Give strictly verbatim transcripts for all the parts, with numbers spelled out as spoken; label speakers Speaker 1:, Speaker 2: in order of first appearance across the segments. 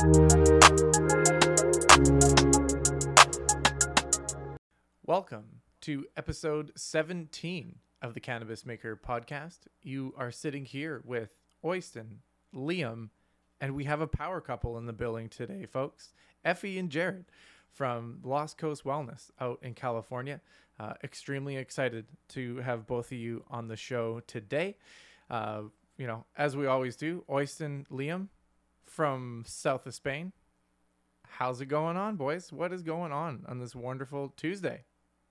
Speaker 1: Welcome to episode seventeen of the Cannabis Maker podcast. You are sitting here with Oyston, Liam, and we have a power couple in the building today, folks. Effie and Jared from Lost Coast Wellness out in California. Uh, extremely excited to have both of you on the show today. Uh, you know, as we always do, Oyston, Liam from south of Spain. How's it going on, boys? What is going on on this wonderful Tuesday?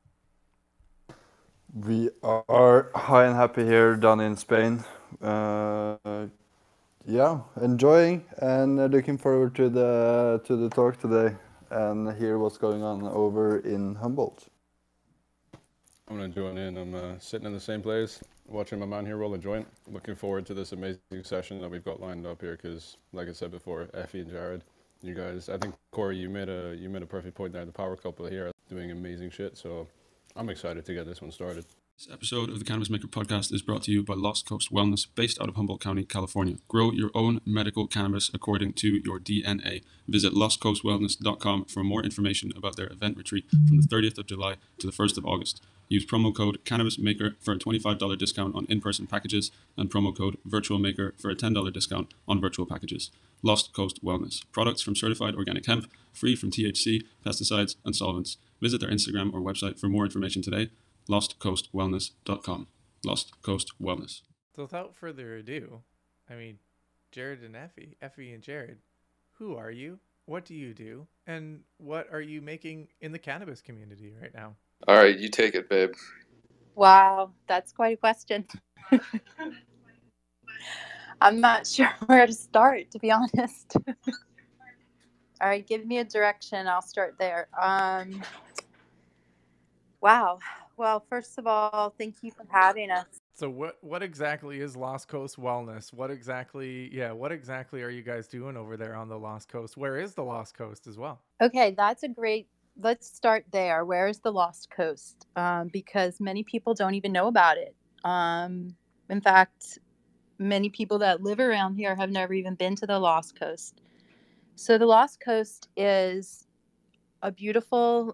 Speaker 2: We are high and happy here down in Spain. Uh, yeah, enjoying and looking forward to the to the talk today and hear what's going on over in Humboldt.
Speaker 3: I'm gonna join in. I'm uh, sitting in the same place, watching my man here roll a joint. Looking forward to this amazing session that we've got lined up here. Because, like I said before, Effie and Jared, you guys, I think Corey, you made a you made a perfect point there. The power couple here are doing amazing shit. So I'm excited to get this one started.
Speaker 4: This episode of the Cannabis Maker podcast is brought to you by Lost Coast Wellness, based out of Humboldt County, California. Grow your own medical cannabis according to your D N A. Visit lost coast wellness dot com for more information about their event retreat from the thirtieth of July to the first of August. Use promo code CannabisMaker for a twenty-five dollars discount on in-person packages and promo code VirtualMaker for a ten dollars discount on virtual packages. Lost Coast Wellness. Products from certified organic hemp, free from T H C, pesticides, and solvents. Visit their Instagram or website for more information today. lost coast wellness dot com. Lost Coast Wellness.
Speaker 1: So without further ado, I mean, Jared and Effie, Effie and Jared, who are you? What do you do? And what are you making in the cannabis community right now?
Speaker 5: All right, you take it, babe.
Speaker 6: Wow, that's quite a question. I'm not sure where to start, to be honest. All right, give me a direction. I'll start there. Um, wow. Well, first of all, thank you for having us.
Speaker 1: So what what exactly is Lost Coast Wellness? What exactly, yeah, what exactly are you guys doing over there on the Lost Coast? Where is the Lost Coast as well?
Speaker 6: Okay, that's a great, let's start there. Where is the Lost Coast? Um, because many people don't even know about it. Um, in fact, many people that live around here have never even been to the Lost Coast. So the Lost Coast is a beautiful,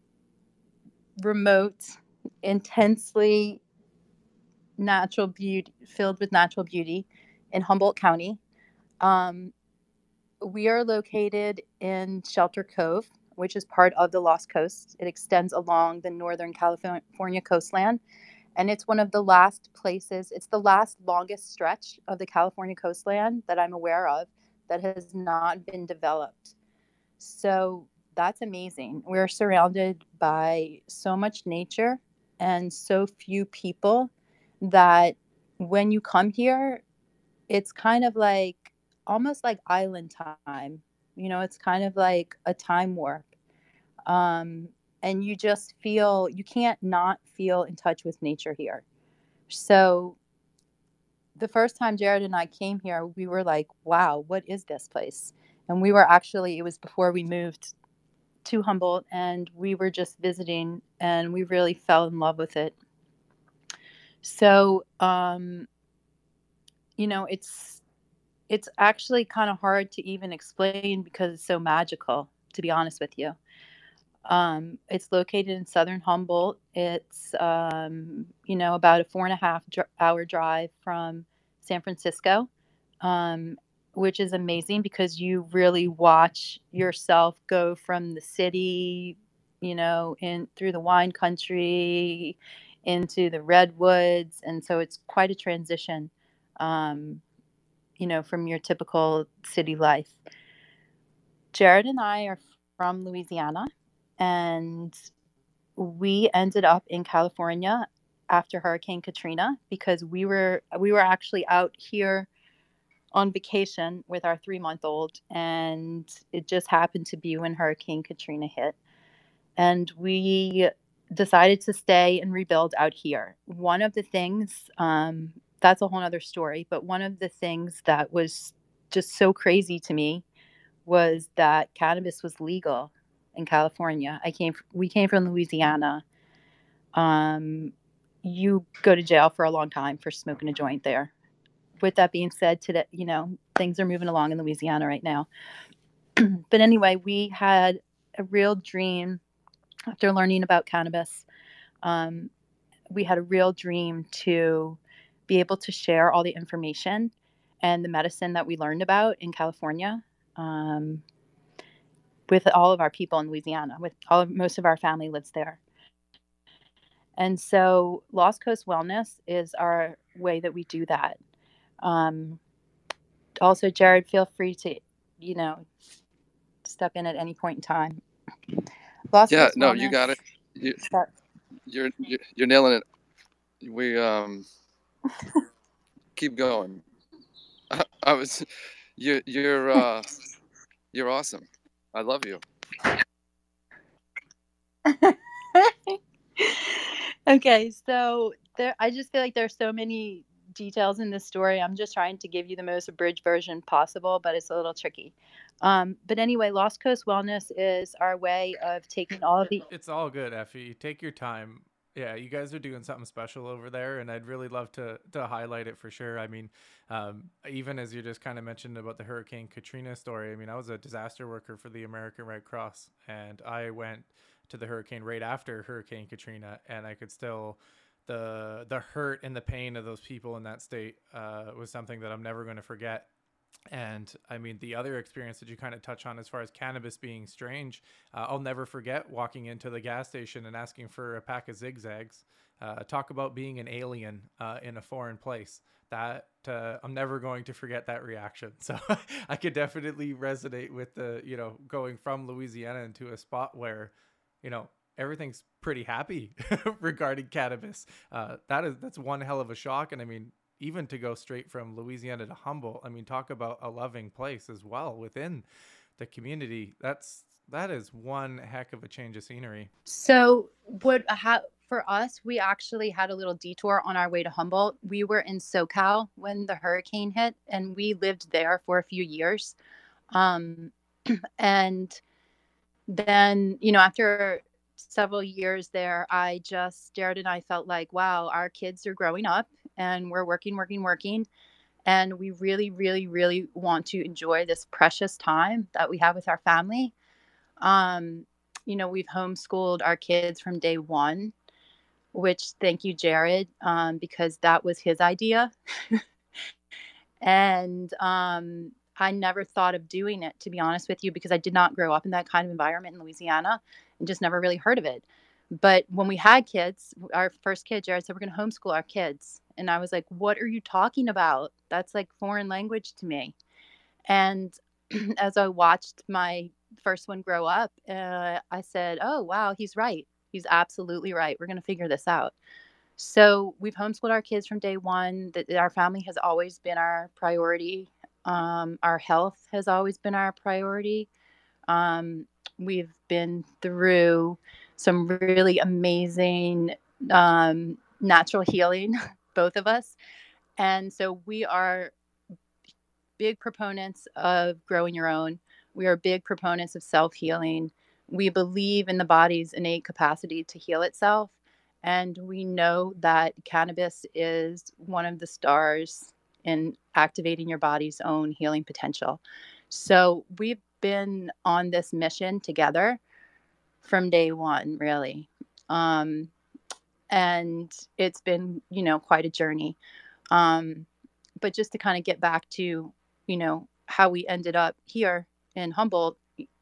Speaker 6: remote, intensely natural beauty, filled with natural beauty in Humboldt County. Um, we are located in Shelter Cove, which is part of the Lost Coast. It extends along the Northern California coastland, and it's one of the last places, it's the last longest stretch of the California coastland that I'm aware of that has not been developed. So that's amazing. We're surrounded by so much nature and so few people that when you come here, it's kind of like almost like island time. You know, it's kind of like a time warp. Um, and you just feel, you can't not feel in touch with nature here. So the first time Jared and I came here, we were like, wow, what is this place? And we were actually, it was before we moved to Humboldt, and we were just visiting, and we really fell in love with it. So, um, you know, it's it's actually kind of hard to even explain because it's so magical, to be honest with you. Um, it's located in southern Humboldt. It's, um, you know, about a four and a half dr- hour drive from San Francisco, um, which is amazing because you really watch yourself go from the city, you know, in through the wine country into the redwoods. And so it's quite a transition, um, you know, from your typical city life. Jared and I are from Louisiana, and we ended up in California after Hurricane Katrina because we were we were actually out here on vacation with our three-month-old, and it just happened to be when Hurricane Katrina hit. And we decided to stay and rebuild out here. One of the things, um, that's a whole other story, but one of the things that was just so crazy to me was that cannabis was legal in California. I came, we came from Louisiana. Um, you go to jail for a long time for smoking a joint there. With that being said, today, you know, things are moving along in Louisiana right now. But anyway, we had a real dream after learning about cannabis. Um, we had a real dream to be able to share all the information and the medicine that we learned about in California um, with all of our people in Louisiana. With all of, most of our family lives there. And so Lost Coast Wellness is our way that we do that. Um, also, Jared, feel free to, you know, step in at any point in time. Lost
Speaker 5: Yeah,
Speaker 6: Coast
Speaker 5: no,
Speaker 6: Wellness.
Speaker 5: you got it. You,
Speaker 6: Start.
Speaker 5: you're you're you're nailing it. We um keep going. I, I was you you're uh you're awesome. I love you.
Speaker 6: Okay, so there, I just feel like there's so many details in this story. I'm just trying to give you the most abridged version possible, but it's a little tricky. Um, but anyway, Lost Coast Wellness is our way of taking all of the.
Speaker 1: It's all good, Effie. Take your time. Yeah, you guys are doing something special over there, and I'd really love to to highlight it for sure. I mean, um, even as you just kind of mentioned about the Hurricane Katrina story, I mean, I was a disaster worker for the American Red Cross, and I went to the hurricane right after Hurricane Katrina, and I could still the the hurt and the pain of those people in that state uh, was something that I'm never going to forget. And I mean, the other experience that you kind of touch on as far as cannabis being strange, uh, I'll never forget walking into the gas station and asking for a pack of zigzags. Uh, talk about being an alien uh, in a foreign place. That uh, I'm never going to forget that reaction. So I could definitely resonate with the, you know, going from Louisiana into a spot where, you know, everything's pretty happy regarding cannabis. Uh, that is that's one hell of a shock. And I mean, even to go straight from Louisiana to Humboldt, I mean, talk about a loving place as well within the community. That's that is one heck of a change of scenery.
Speaker 6: So what ha- for us, we actually had a little detour on our way to Humboldt. We were in SoCal when the hurricane hit, and we lived there for a few years. Um, and then, you know, after several years there, I just, Jared and I felt like, wow, our kids are growing up and we're working, working, working. And we really, really, really want to enjoy this precious time that we have with our family. Um, you know, we've homeschooled our kids from day one, which thank you, Jared, um, because that was his idea. And um, I never thought of doing it, to be honest with you, because I did not grow up in that kind of environment in Louisiana and just never really heard of it. But when we had kids, our first kid, Jared said, we're going to homeschool our kids. And I was like, what are you talking about? That's like foreign language to me. And as I watched my first one grow up, uh, I said, oh, wow, he's right. He's absolutely right. We're going to figure this out. So we've homeschooled our kids from day one. That our family has always been our priority. Um, our health has always been our priority. Um, we've been through some really amazing um, natural healing, both of us. And so we are big proponents of growing your own. We are big proponents of self-healing. We believe in the body's innate capacity to heal itself. And we know that cannabis is one of the stars in activating your body's own healing potential. So we've been on this mission together from day one, really. Um, and it's been, you know, quite a journey. Um, but just to kind of get back to, you know, how we ended up here in Humboldt,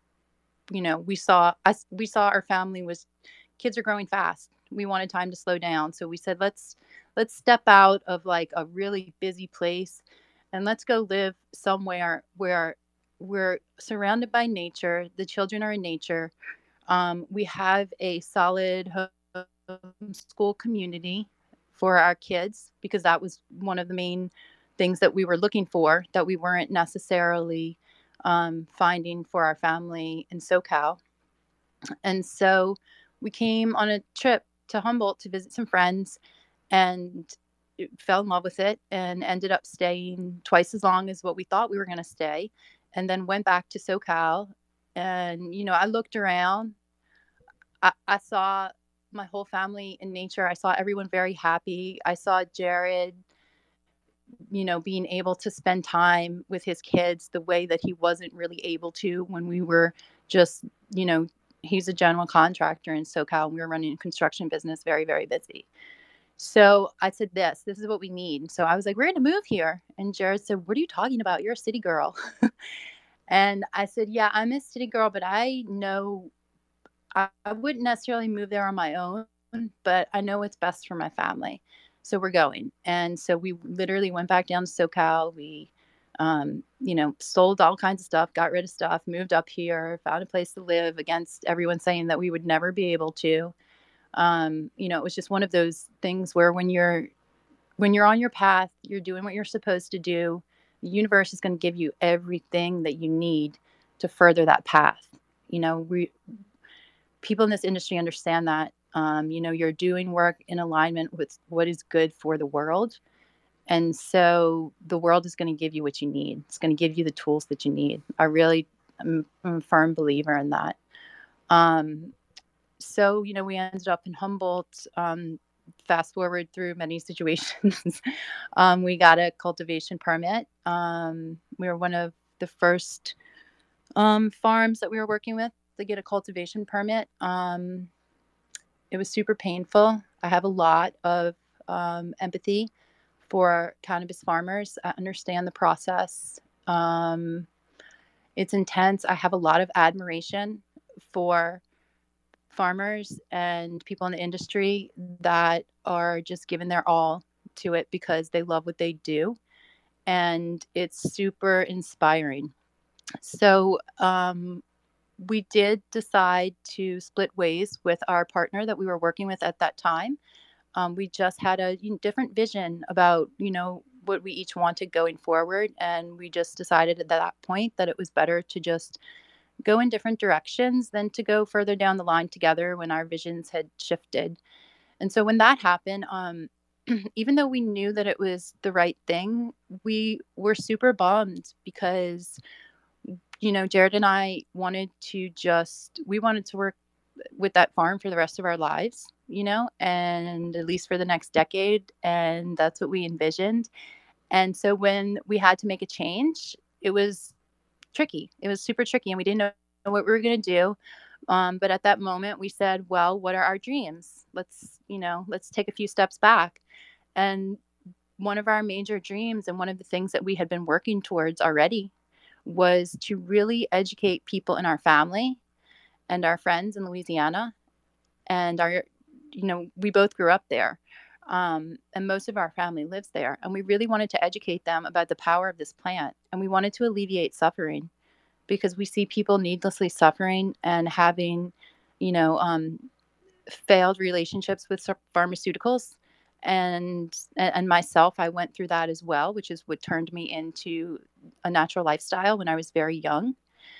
Speaker 6: you know, we saw us, we saw our family was, kids are growing fast. We wanted time to slow down. So we said, let's, let's step out of like a really busy place and let's go live somewhere where we're surrounded by nature. The children are in nature. Um, we have a solid homeschool community for our kids because that was one of the main things that we were looking for that we weren't necessarily um, finding for our family in SoCal. And so we came on a trip to Humboldt to visit some friends and fell in love with it and ended up staying twice as long as what we thought we were going to stay, and then went back to SoCal. And, you know, I looked around, I, I saw my whole family in nature. I saw everyone very happy. I saw Jared you know, being able to spend time with his kids the way that he wasn't really able to when we were just, you know, he's a general contractor in SoCal and we were running a construction business, very, very busy. So I said, this, this is what we need. So I was like, we're going to move here. And Jared said, what are you talking about? You're a city girl. And I said, yeah, I'm a city girl, but I know I, I wouldn't necessarily move there on my own, but I know what's best for my family. So we're going. And so we literally went back down to SoCal. We, um, you know, sold all kinds of stuff, got rid of stuff, moved up here, found a place to live against everyone saying that we would never be able to. Um, you know, it was just one of those things where when you're, when you're on your path, you're doing what you're supposed to do. The universe is going to give you everything that you need to further that path. You know, we, people in this industry understand that. Um, you know, you're doing work in alignment with what is good for the world. And so the world is going to give you what you need. It's going to give you the tools that you need. I really am I'm a firm believer in that. Um, so, you know, we ended up in Humboldt. Um, fast forward through many situations. um, we got a cultivation permit. Um, we were one of the first um, farms that we were working with to get a cultivation permit. Um, it was super painful. I have a lot of um, empathy for cannabis farmers. I understand the process. Um, it's intense. I have a lot of admiration for farmers and people in the industry that are just giving their all to it because they love what they do. And it's super inspiring. So um, we did decide to split ways with our partner that we were working with at that time. Um, we just had a you know, different vision about, you know, what we each wanted going forward. And we just decided at that point that it was better to just go in different directions than to go further down the line together when our visions had shifted. And so when that happened, um, even though we knew that it was the right thing, we were super bummed because, you know, Jared and I wanted to just, we wanted to work with that farm for the rest of our lives, you know, and at least for the next decade. And that's what we envisioned. And so when we had to make a change, it was tricky. It was super tricky and we didn't know what we were going to do. Um, but at that moment we said, well, what are our dreams? Let's, you know, let's take a few steps back. And one of our major dreams and one of the things that we had been working towards already was to really educate people in our family and our friends in Louisiana. And our, you know, we both grew up there. Um, and most of our family lives there. And we really wanted to educate them about the power of this plant. And we wanted to alleviate suffering because we see people needlessly suffering and having, you know, um, failed relationships with pharmaceuticals. And, and myself, I went through that as well, which is what turned me into a natural lifestyle when I was very young.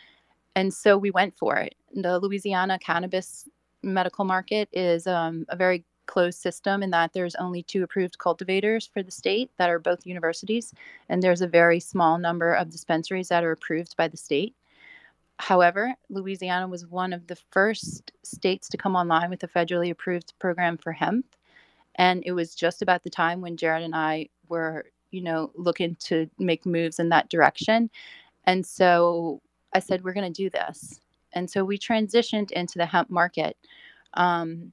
Speaker 6: And so we went for it. The Louisiana cannabis medical market is um, a very closed system in that there's only two approved cultivators for the state that are both universities, and there's a very small number of dispensaries that are approved by the state. However, Louisiana was one of the first states to come online with a federally approved program for hemp, and it was just about the time when Jared and I were, you know, looking to make moves in that direction. And so I said, we're going to do this. And so we transitioned into the hemp market. Um,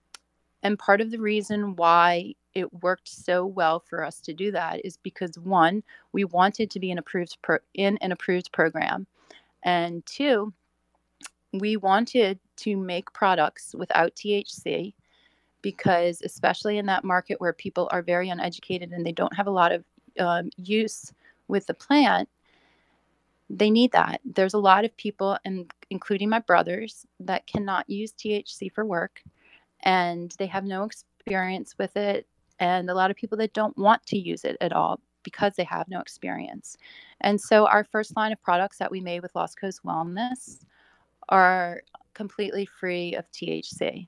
Speaker 6: And part of the reason why it worked so well for us to do that is because, one, we wanted to be an approved pro- in an approved program. And two, we wanted to make products without T H C because, especially in that market where people are very uneducated and they don't have a lot of um, use with the plant, they need that. There's a lot of people, and including my brothers, that cannot use T H C for work. And they have no experience with it. And a lot of people that don't want to use it at all because they have no experience. And so our first line of products that we made with Lost Coast Wellness are completely free of T H C.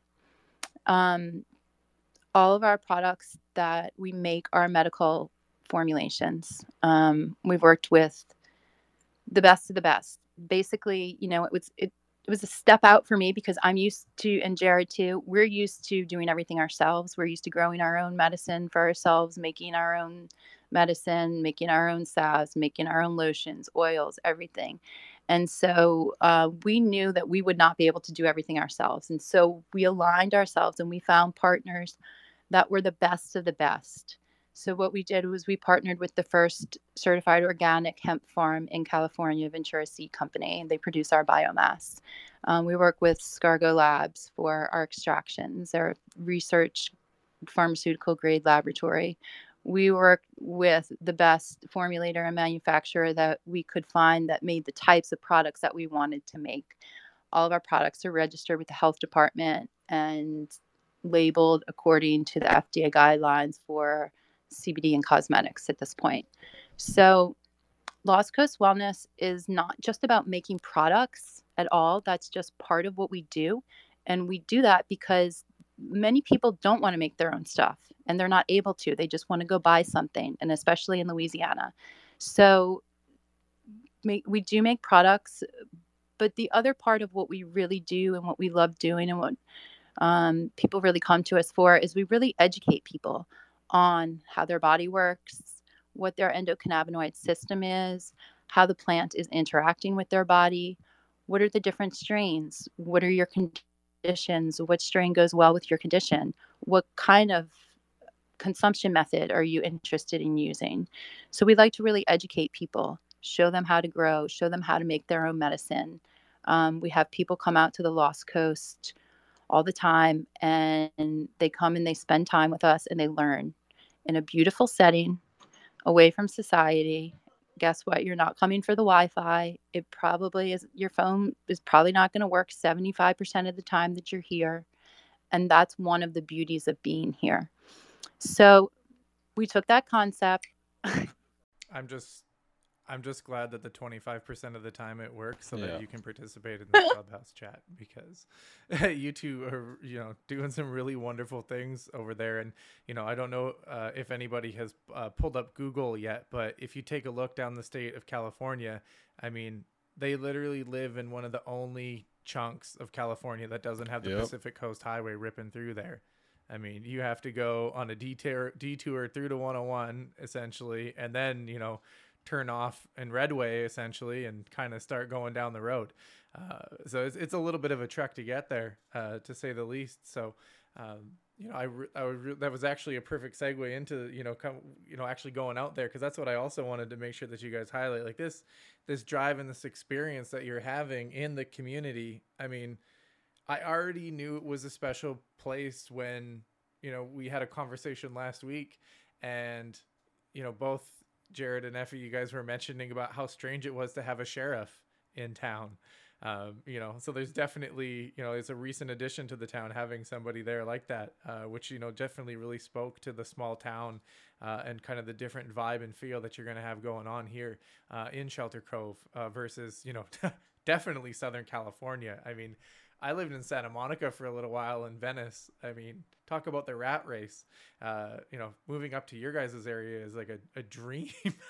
Speaker 6: Um, all of our products that we make are medical formulations. Um, we've worked with the best of the best. Basically, you know, it was, it, it was a step out for me because I'm used to, and Jared too, we're used to doing everything ourselves. We're used to growing our own medicine for ourselves, making our own medicine, making our own salves, making our own lotions, oils, everything. And so uh, we knew that we would not be able to do everything ourselves. And so we aligned ourselves and we found partners that were the best of the best. So what we did was we partnered with the first certified organic hemp farm in California, Ventura Seed Company, and they produce our biomass. Um, we work with Scargo Labs for our extractions. They're a research pharmaceutical grade laboratory. We work with the best formulator and manufacturer that we could find that made the types of products that we wanted to make. All of our products are registered with the health department and labeled according to the F D A guidelines for C B D and cosmetics at this point. So Lost Coast Wellness is not just about making products at all. That's just part of what we do. And we do that because many people don't want to make their own stuff and they're not able to. They just want to go buy something, and especially in Louisiana. So make, we do make products, but the other part of what we really do and what we love doing and what um, people really come to us for is we really educate people on how their body works, what their endocannabinoid system is, how the plant is interacting with their body, what are the different strains, what are your conditions, what strain goes well with your condition, what kind of consumption method are you interested in using. So we like to really educate people, show them how to grow, show them how to make their own medicine. Um, we have people come out to the Lost Coast all the time, and they come and they spend time with us and they learn in a beautiful setting away from society. Guess what? You're not coming for the Wi-Fi. It probably is. Your phone is probably not going to work seventy-five percent of the time that you're here. And that's one of the beauties of being here. So we took that concept.
Speaker 1: I'm just I'm just glad that the twenty-five percent of the time it works so
Speaker 3: Yeah.
Speaker 1: that you can participate in the Clubhouse chat, because you two are, you know, doing some really wonderful things over there. And, you know, I don't know uh, if anybody has uh, pulled up Google yet, but if you take a look down the state of California, I mean, they literally live in one of the only chunks of California that doesn't have the
Speaker 3: Yep.
Speaker 1: Pacific Coast Highway ripping through there. I mean, you have to go on a detour, detour through to one oh one, essentially, and then, you know, turn off in Redway, essentially, and kind of start going down the road. Uh, so it's, it's a little bit of a trek to get there, uh, to say the least. So, um, you know, I, re- I would re- that was actually a perfect segue into, you know, come, you know, actually going out there, because that's what I also wanted to make sure that you guys highlight, like this, this drive and this experience that you're having in the community. I mean, I already knew it was a special place when, you know, we had a conversation last week, and, you know, both Jared and Effie, you guys were mentioning about how strange it was to have a sheriff in town. Um, you know, so there's definitely, you know, it's a recent addition to the town having somebody there like that, uh, which, you know, definitely really spoke to the small town uh, and kind of the different vibe and feel that you're going to have going on here uh, in Shelter Cove uh, versus, you know, definitely Southern California. I mean, I lived in Santa Monica for a little while in Venice. I mean, talk about the rat race. Uh, you know, moving up to your guys' area is like a, a dream.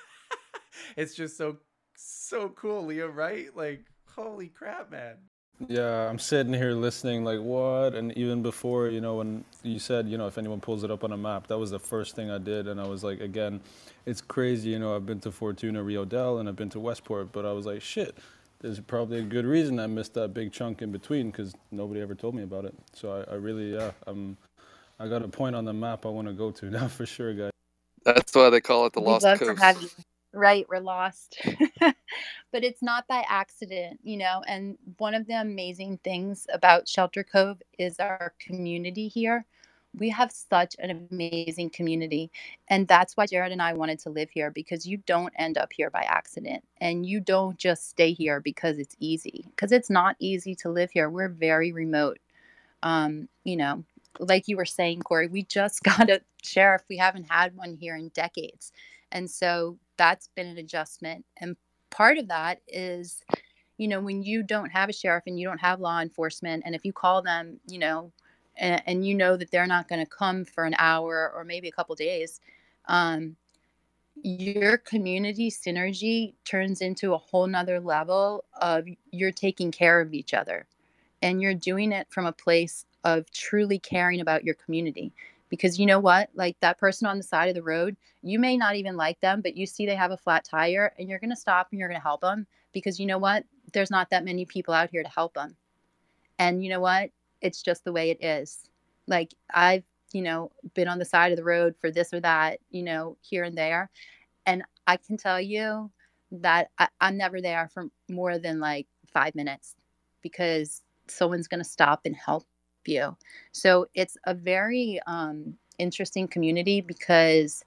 Speaker 1: It's just so, so cool, Leo, right? Like, holy crap, man.
Speaker 3: Yeah, I'm sitting here listening like, what? And even before, you know, when you said, you know, if anyone pulls it up on a map, that was the first thing I did. And I was like, again, it's crazy. You know, I've been to Fortuna, Rio Del, and I've been to Westport, but I was like, shit, there's probably a good reason I missed that big chunk in between, because nobody ever told me about it. So I, I really, yeah, I'm, I got a point on the map I want to go to now for sure, guys.
Speaker 5: That's why they call it the
Speaker 6: We'd
Speaker 5: Lost
Speaker 6: love
Speaker 5: Coast.
Speaker 6: to have you. Right, we're lost. But it's not by accident, you know. And one of the amazing things about Shelter Cove is our community here. We have such an amazing community. And that's why Jared and I wanted to live here, because you don't end up here by accident. And you don't just stay here because it's easy, because it's not easy to live here. We're very remote. Um, you know, like you were saying, Corey, we just got a sheriff. We haven't had one here in decades. And so that's been an adjustment. And part of that is, you know, when you don't have a sheriff and you don't have law enforcement, and if you call them, you know, and, and you know that they're not going to come for an hour or maybe a couple days, um, your community synergy turns into a whole nother level of you're taking care of each other, and you're doing it from a place of truly caring about your community. Because you know what, like that person on the side of the road, you may not even like them, but you see they have a flat tire and you're going to stop and you're going to help them, because you know what, there's not that many people out here to help them. And you know what, it's just the way it is. Like I've, you know, been on the side of the road for this or that, you know, here and there. And I can tell you that I, I'm never there for more than like five minutes because someone's going to stop and help you. So it's a very um, interesting community, because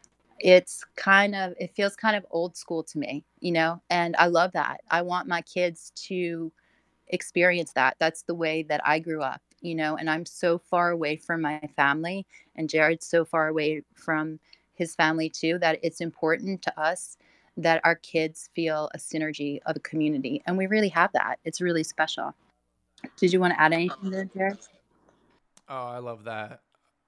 Speaker 6: it's kind of, it feels kind of old school to me, you know, and I love that. I want my kids to experience that. That's the way that I grew up, you know, and I'm so far away from my family, and Jared's so far away from his family too, that it's important to us that our kids feel a synergy of a community. And we really have that. It's really special. Did you want to add anything there, Jared?
Speaker 1: Oh, I love that.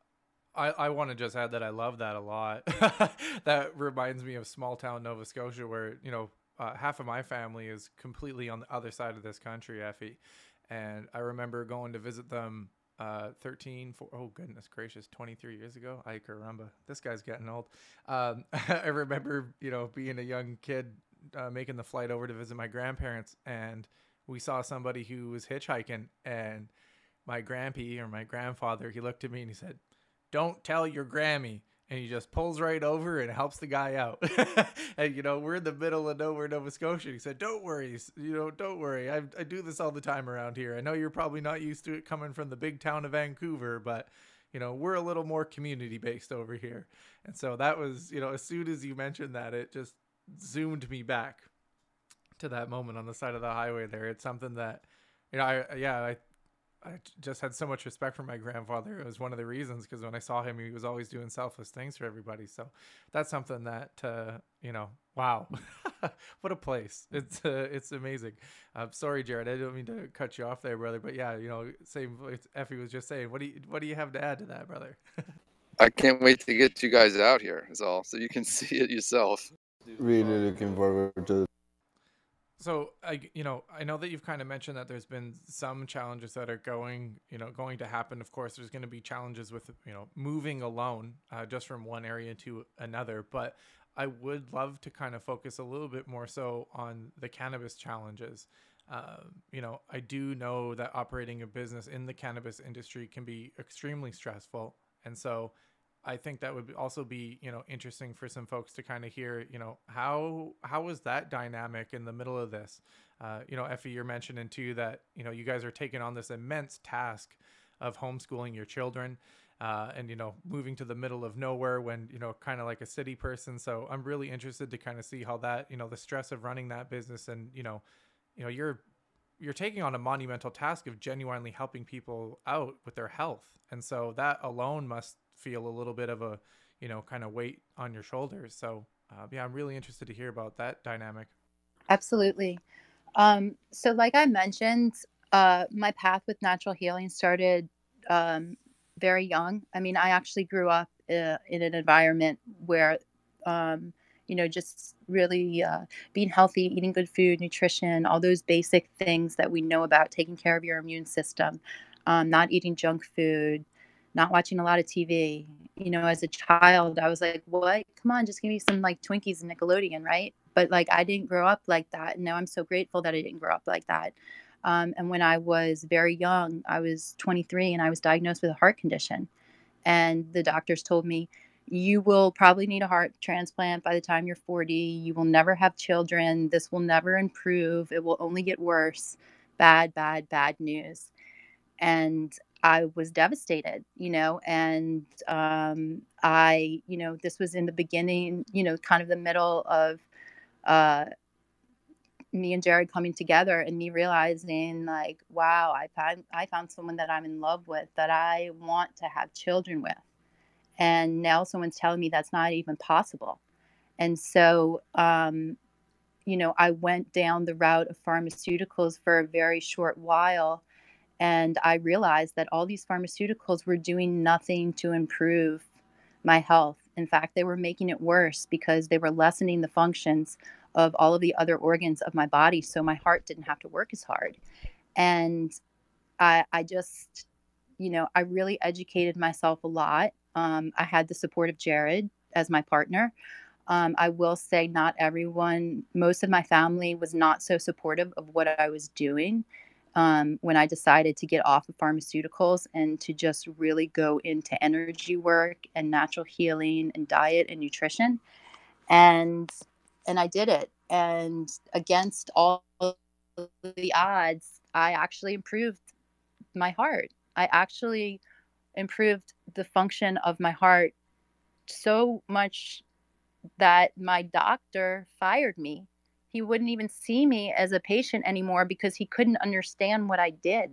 Speaker 1: I, I want to just add that I love that a lot. That reminds me of small town Nova Scotia, where, you know, uh, half of my family is completely on the other side of this country, Effie. And I remember going to visit them uh, thirteen, four, oh goodness gracious, twenty-three years ago. Ay caramba, this guy's getting old. Um, I remember, you know, being a young kid uh, making the flight over to visit my grandparents, and we saw somebody who was hitchhiking, and my grampy or my grandfather, he looked at me and he said, "Don't tell your Grammy." And he just pulls right over and helps the guy out. And, you know, we're in the middle of nowhere, Nova Scotia. He said, "Don't worry, you know, don't worry. I, I do this all the time around here. I know you're probably not used to it coming from the big town of Vancouver, but, you know, we're a little more community based over here." And so that was, you know, as soon as you mentioned that, it just zoomed me back to that moment on the side of the highway there. It's something that, you know, I, yeah, I, I just had so much respect for my grandfather. It was one of the reasons, because when I saw him, he was always doing selfless things for everybody. So that's something that, uh, you know, wow, what a place. It's uh, it's amazing. Uh, sorry, Jared, I don't mean to cut you off there, brother. But yeah, you know, same. Effie was just saying, what do you what do you have to add to that, brother?
Speaker 5: I can't wait to get you guys out here, is all, so you can see it yourself.
Speaker 2: Really looking forward to it.
Speaker 1: So I, you know, I know that you've kind of mentioned that there's been some challenges that are going, you know, going to happen. Of course, there's going to be challenges with, you know, moving alone, uh, just from one area to another. But I would love to kind of focus a little bit more so on the cannabis challenges. Um, you know, I do know that operating a business in the cannabis industry can be extremely stressful, and so I think that would also be, you know, interesting for some folks to kind of hear, you know, how how was that dynamic in the middle of this? Uh, you know, Effie, you're mentioning too that, you know, you guys are taking on this immense task of homeschooling your children, uh, and, you know, moving to the middle of nowhere when, you know, kind of like a city person. So I'm really interested to kind of see how that, you know, the stress of running that business, and, you know, you know, you're you're taking on a monumental task of genuinely helping people out with their health. And so that alone must feel a little bit of a, you know, kind of weight on your shoulders. So uh, yeah, I'm really interested to hear about that dynamic.
Speaker 6: Absolutely. Um, so like I mentioned, uh, my path with natural healing started um, very young. I mean, I actually grew up uh, in an environment where, um, you know, just really uh, being healthy, eating good food, nutrition, all those basic things that we know about taking care of your immune system, um, not eating junk food, not watching a lot of T V. You know, as a child, I was like, what? Come on, just give me some like Twinkies and Nickelodeon, right? But like, I didn't grow up like that. And now I'm so grateful that I didn't grow up like that. Um, and when I was very young, I was twenty-three and I was diagnosed with a heart condition. And the doctors told me, you will probably need a heart transplant by the time you're forty. You will never have children. This will never improve. It will only get worse. Bad, bad, bad news. And I was devastated, you know, and um, I, you know, this was in the beginning, you know, kind of the middle of uh, me and Jared coming together, and me realizing like, wow, I found I found someone that I'm in love with, that I want to have children with, and now someone's telling me that's not even possible. And so, um, you know, I went down the route of pharmaceuticals for a very short while, and I realized that all these pharmaceuticals were doing nothing to improve my health. In fact, they were making it worse because they were lessening the functions of all of the other organs of my body, so my heart didn't have to work as hard. And I, I just, you know, I really educated myself a lot. Um, I had the support of Jared as my partner. Um, I will say not everyone, most of my family was not so supportive of what I was doing um, when I decided to get off of pharmaceuticals and to just really go into energy work and natural healing and diet and nutrition. And and I did it. And against all the odds, I actually improved my heart. I actually improved the function of my heart so much that my doctor fired me. He wouldn't even see me as a patient anymore because he couldn't understand what I did.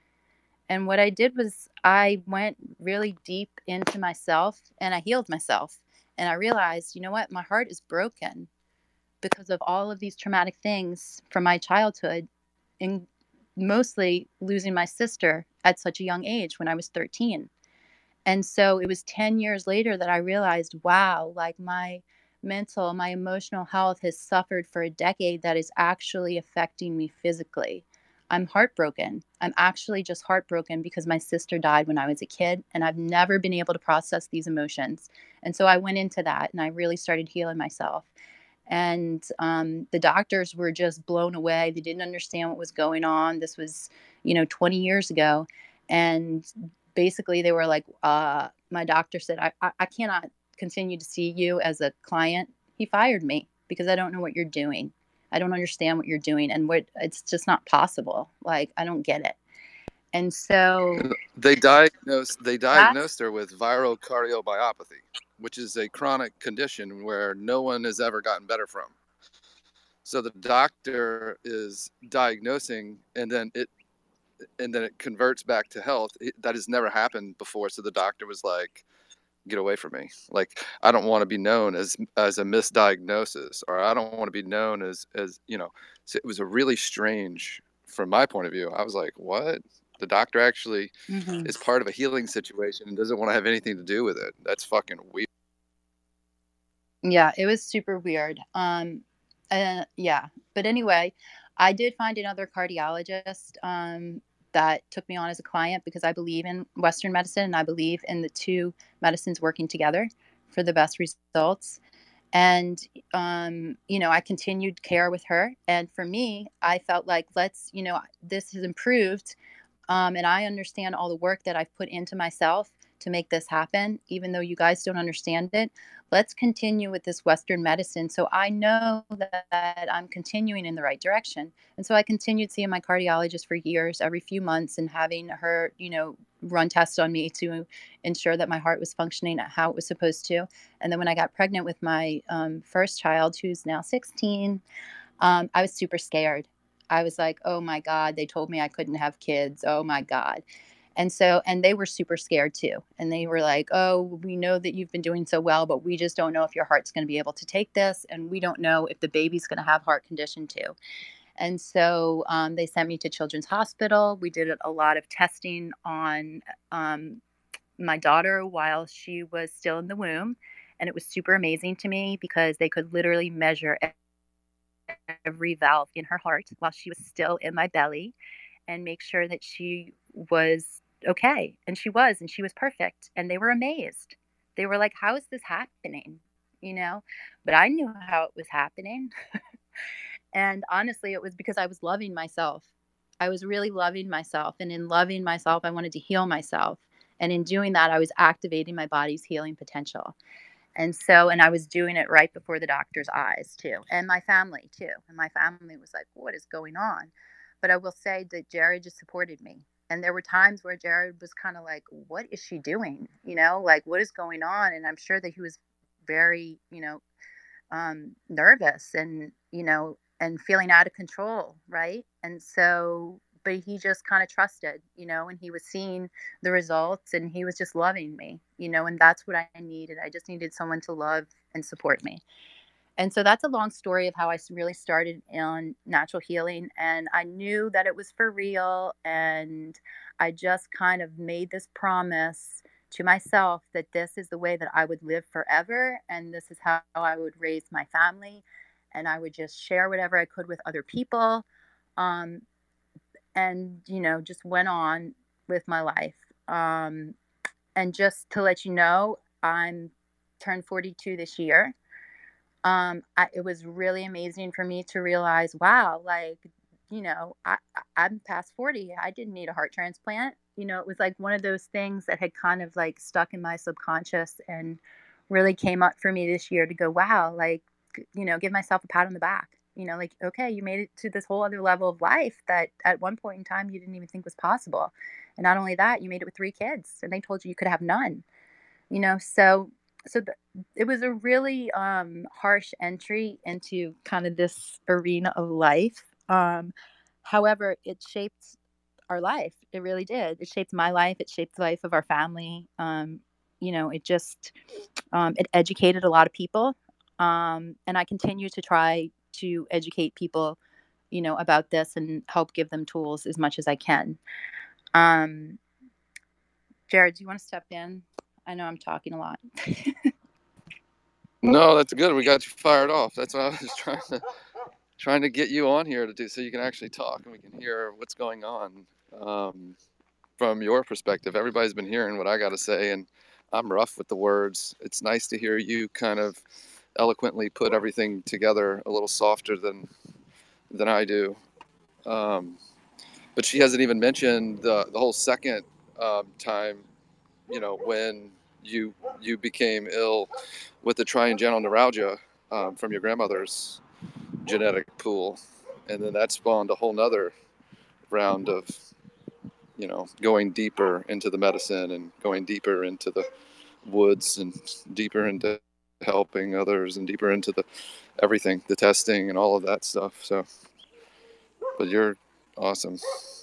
Speaker 6: And what I did was I went really deep into myself and I healed myself. And I realized, you know what? My heart is broken because of all of these traumatic things from my childhood, and mostly losing my sister at such a young age when I was thirteen. And so it was ten years later that I realized, wow, like my mental, my emotional health has suffered for a decade that is actually affecting me physically. I'm heartbroken. I'm actually just heartbroken because my sister died when I was a kid and I've never been able to process these emotions. And so I went into that and I really started healing myself. And um, the doctors were just blown away. They didn't understand what was going on. This was, you know, twenty years ago. And basically they were like, uh, my doctor said, I, I, I cannot continue to see you as a client. He fired me because I don't know what you're doing. I don't understand what you're doing. And what it's just not possible. Like, I don't get it. And so
Speaker 5: They diagnosed they diagnosed her with viral cardiomyopathy, which is a chronic condition where no one has ever gotten better from. So the doctor is diagnosing, and then it and then it converts back to health. It, that has never happened before. So the doctor was like, "Get away from me! Like, I don't want to be known as as a misdiagnosis, or I don't want to be known as as you know." So it was a really strange, from my point of view. I was like, "What?" The doctor actually
Speaker 6: mm-hmm.
Speaker 5: is part of a healing situation and doesn't want to have anything to do with it. That's fucking weird.
Speaker 6: Yeah, it was super weird. Um, uh, yeah, but anyway, I did find another cardiologist um, that took me on as a client because I believe in Western medicine and I believe in the two medicines working together for the best results. And um, you know, I continued care with her, and for me, I felt like let's, you know, this has improved. Um, and I understand all the work that I've put into myself to make this happen, even though you guys don't understand it. Let's continue with this Western medicine. So I know that I'm continuing in the right direction. And so I continued seeing my cardiologist for years, every few months, and having her, you know, run tests on me to ensure that my heart was functioning at how it was supposed to. And then when I got pregnant with my um, first child, who's now sixteen, um, I was super scared. I was like, oh my God, they told me I couldn't have kids. Oh my God. And so, and they were super scared too. And they were like, oh, we know that you've been doing so well, but we just don't know if your heart's going to be able to take this. And we don't know if the baby's going to have heart condition too. And so um, they sent me to Children's Hospital. We did a lot of testing on um, my daughter while she was still in the womb. And it was super amazing to me because they could literally measure every valve in her heart while she was still in my belly and make sure that she was okay. And she was, and she was perfect. And they were amazed. They were like, how is this happening? You know, but I knew how it was happening. And honestly, it was because I was loving myself. I was really loving myself. And in loving myself, I wanted to heal myself. And in doing that, I was activating my body's healing potential. And so, and I was doing it right before the doctor's eyes too, and my family too. And my family was like, what is going on? But I will say that Jared just supported me. And there were times where Jared was kind of like, what is she doing? You know, like, what is going on? And I'm sure that he was very, you know, um, nervous and, you know, and feeling out of control. Right. And so, but he just kind of trusted, you know, and he was seeing the results and he was just loving me, you know, and that's what I needed. I just needed someone to love and support me. And so that's a long story of how I really started on natural healing. And I knew that it was for real. And I just kind of made this promise to myself that this is the way that I would live forever, and this is how I would raise my family, and I would just share whatever I could with other people, um, and you know, just went on with my life. Um, and just to let you know, I'm turned forty-two this year. Um, I, it was really amazing for me to realize, wow, like, you know, I, I- I'm past forty. I didn't need a heart transplant. You know, it was like one of those things that had kind of like stuck in my subconscious and really came up for me this year to go, wow, like, g- you know, give myself a pat on the back. You know, like, okay, you made it to this whole other level of life that at one point in time you didn't even think was possible. And not only that, you made it with three kids and they told you you could have none, you know, so so the, it was a really um harsh entry into kind of this arena of life. Um however, it shaped our life. It really did. It shaped my life, it shaped the life of our family. Um you know, it just um it educated a lot of people. Um and I continue to try to educate people, you know, about this and help give them tools as much as I can. um Jared, do you want to step in? I know I'm talking a lot.
Speaker 5: No, that's good. We got you fired off. That's what I was trying to trying to get you on here to do, so you can actually talk and we can hear what's going on um, from your perspective. Everybody's been hearing what I got to say, and I'm rough with the words. It's nice to hear you kind of eloquently put everything together a little softer than than I do. Um, but she hasn't even mentioned the the whole second um, time, you know, when you you became ill with the trigeminal neuralgia um, from your grandmother's genetic pool, and then that spawned a whole nother round of, you know, going deeper into the medicine and going deeper into the woods and deeper into helping others and deeper into the everything, the testing and all of that stuff. So, but you're awesome.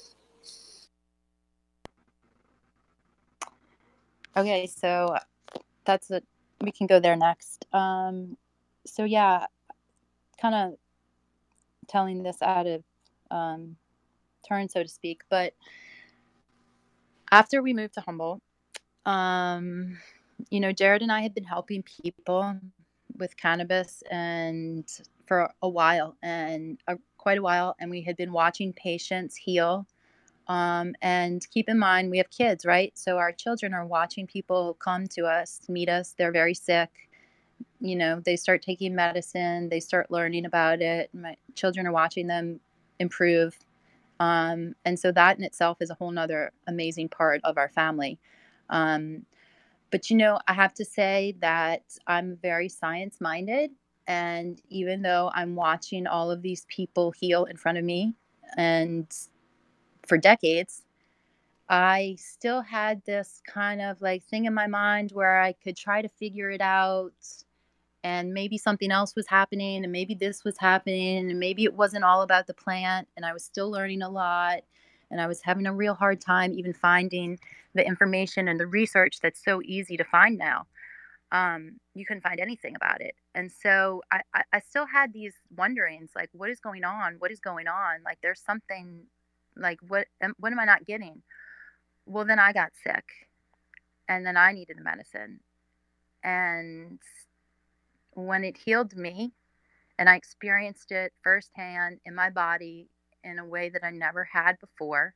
Speaker 6: Okay, so that's it. We can go there next. Um, so yeah, kind of telling this out of um, turn, so to speak. But after we moved to Humboldt, um, you know, Jared and I had been helping people with cannabis and for a while and uh, quite a while, and we had been watching patients heal. Um, and keep in mind, we have kids, right? So our children are watching people come to us, meet us. They're very sick. You know, they start taking medicine, they start learning about it. My children are watching them improve. Um, and so that in itself is a whole nother amazing part of our family. Um, but, you know, I have to say that I'm very science minded. And even though I'm watching all of these people heal in front of me and for decades, I still had this kind of like thing in my mind where I could try to figure it out, and maybe something else was happening, and maybe this was happening, and maybe it wasn't all about the plant, and I was still learning a lot, and I was having a real hard time even finding the information and the research that's so easy to find now. Um, you couldn't find anything about it. And so I, I, I still had these wonderings, like, what is going on? What is going on? Like, there's something, like, what, am, what am I not getting? Well, then I got sick, and then I needed the medicine. And when it healed me, and I experienced it firsthand in my body in a way that I never had before,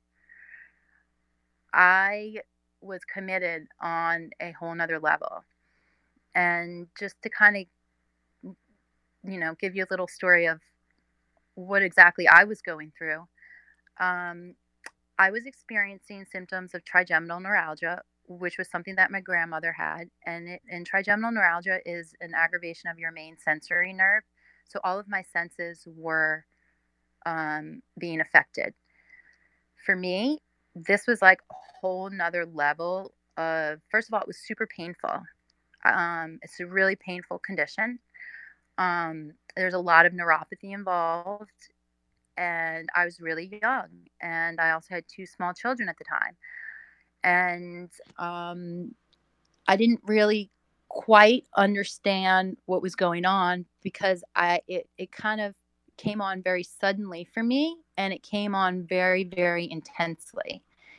Speaker 6: I was committed on a whole nother level. And just to kind of, you know, give you a little story of what exactly I was going through, um, I was experiencing symptoms of trigeminal neuralgia, which was something that my grandmother had. And, it, and trigeminal neuralgia is an aggravation of your main sensory nerve. So all of my senses were um, being affected. For me, this was like a whole nother level of, first of all, it was super painful. Um, it's a really painful condition. Um, there's a lot of neuropathy involved, and I was really young, and I also had two small children at the time. And um, I didn't really quite understand what was going on because I it, it kind of came on very suddenly for me, and it came on very, very intensely.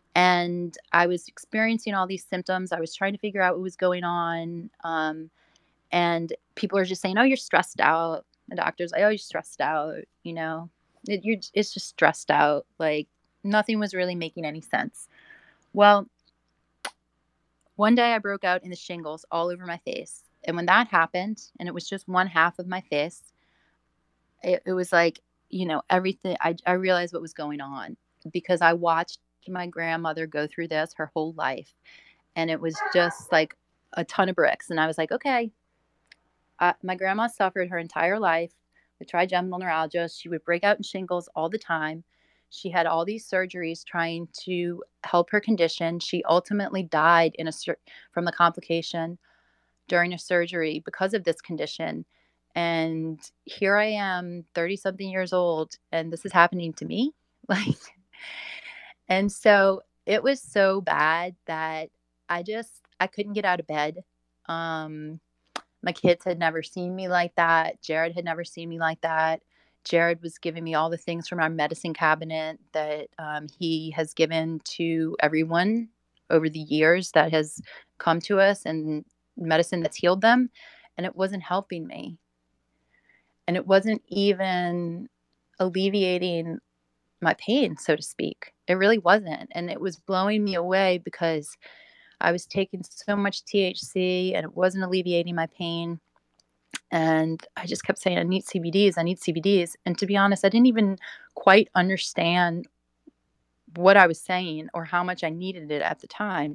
Speaker 6: And I was experiencing all these symptoms. I was trying to figure out what was going on. Um, and people are just saying, oh, you're stressed out. The doctor's like, oh, you're stressed out. You know, it, you're, it's just stressed out. Like nothing was really making any sense. Well, one day I broke out in the shingles all over my face. And when that happened, and it was just one half of my face, it, it was like, you know, everything, I, I realized what was going on because I watched my grandmother go through this her whole life. And it was just like a ton of bricks. And I was like, okay, uh, my grandma suffered her entire life with trigeminal neuralgia. She would break out in shingles all the time. She had all these surgeries trying to help her condition. She ultimately died in a sur- from the complication during a surgery because of this condition. And here I am, thirty something years old, and this is happening to me. Like, and so it was so bad that I just, I couldn't get out of bed. Um, my kids had never seen me like that. Jared had never seen me like that. Jared was giving me all the things from our medicine cabinet that um, he has given to everyone over the years that has come to us, and medicine that's healed them. And it wasn't helping me. And it wasn't even alleviating my pain, so to speak. It really wasn't. And it was blowing me away because I was taking so much T H C and it wasn't alleviating my pain. And I just kept saying, I need C B Ds, I need C B Ds. And to be honest, I didn't even quite understand what I was saying or how much I needed it at the time.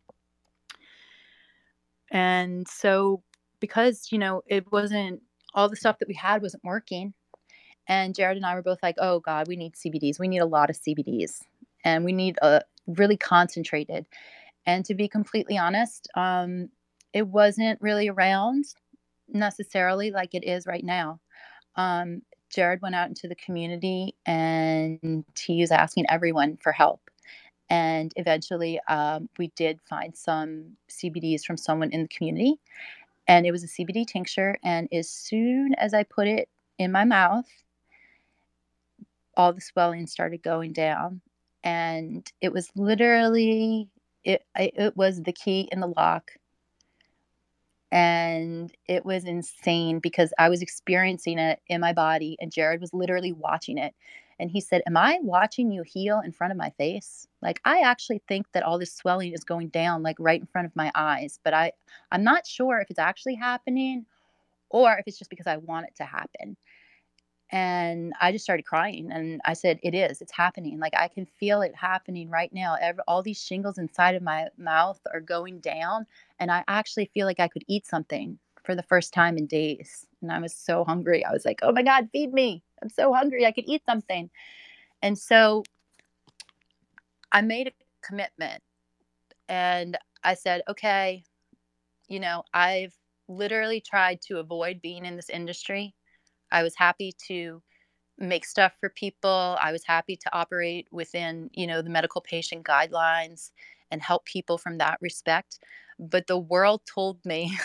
Speaker 6: And so, because, you know, it wasn't, all the stuff that we had wasn't working. And Jared and I were both like, oh God, we need C B Ds. We need a lot of C B Ds. And we need a really concentrated. And to be completely honest, um, it wasn't really around necessarily like it is right now. Um, Jared went out into the community and he was asking everyone for help. And eventually um, we did find some C B Ds from someone in the community. And it was a C B D tincture. And as soon as I put it in my mouth, all the swelling started going down. And it was literally, it, it was the key in the lock. And it was insane because I was experiencing it in my body and Jared was literally watching it. And he said, am I watching you heal in front of my face? Like, I actually think that all this swelling is going down like right in front of my eyes, but I, I'm not sure if it's actually happening or if it's just because I want it to happen. And I just started crying and I said, it is, it's happening. Like, I can feel it happening right now. Every, all these shingles inside of my mouth are going down. And I actually feel like I could eat something for the first time in days. And I was so hungry. I was like, oh my God, feed me. I'm so hungry. I could eat something. And so I made a commitment and I said, okay, you know, I've literally tried to avoid being in this industry. I was happy to make stuff for people. I was happy to operate within, you know, the medical patient guidelines and help people from that respect. But the world told me,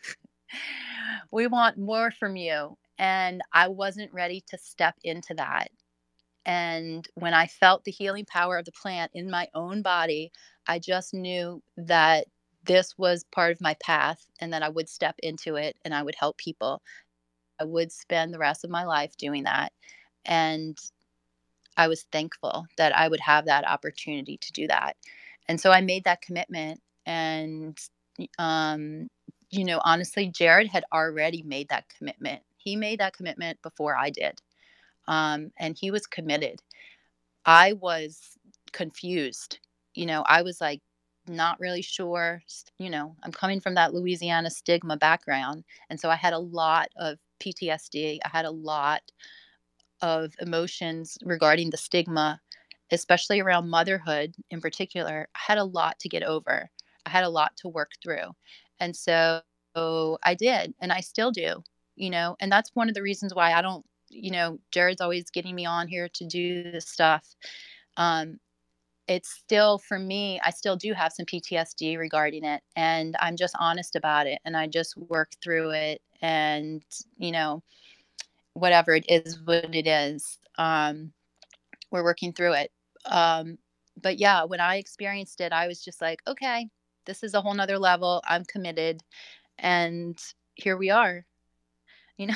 Speaker 6: we want more from you. And I wasn't ready to step into that. And when I felt the healing power of the plant in my own body, I just knew that this was part of my path and that I would step into it and I would help people. I would spend the rest of my life doing that. And I was thankful that I would have that opportunity to do that. And so I made that commitment. And, um, you know, honestly, Jared had already made that commitment. He made that commitment before I did. Um, and he was committed. I was confused. You know, I was like, not really sure. You know, I'm coming from that Louisiana stigma background. And so I had a lot of P T S D. I had a lot of emotions regarding the stigma, especially around motherhood in particular. I had a lot to get over. I had a lot to work through. And so I did, and I still do, you know, and that's one of the reasons why I don't, you know, Jared's always getting me on here to do this stuff. Um, it's still, for me, I still do have some P T S D regarding it, and I'm just honest about it, and I just work through it, and, you know, whatever it is, what it is, um, we're working through it. Um, but yeah, when I experienced it, I was just like, okay, this is a whole nother level. I'm committed. And here we are, you know.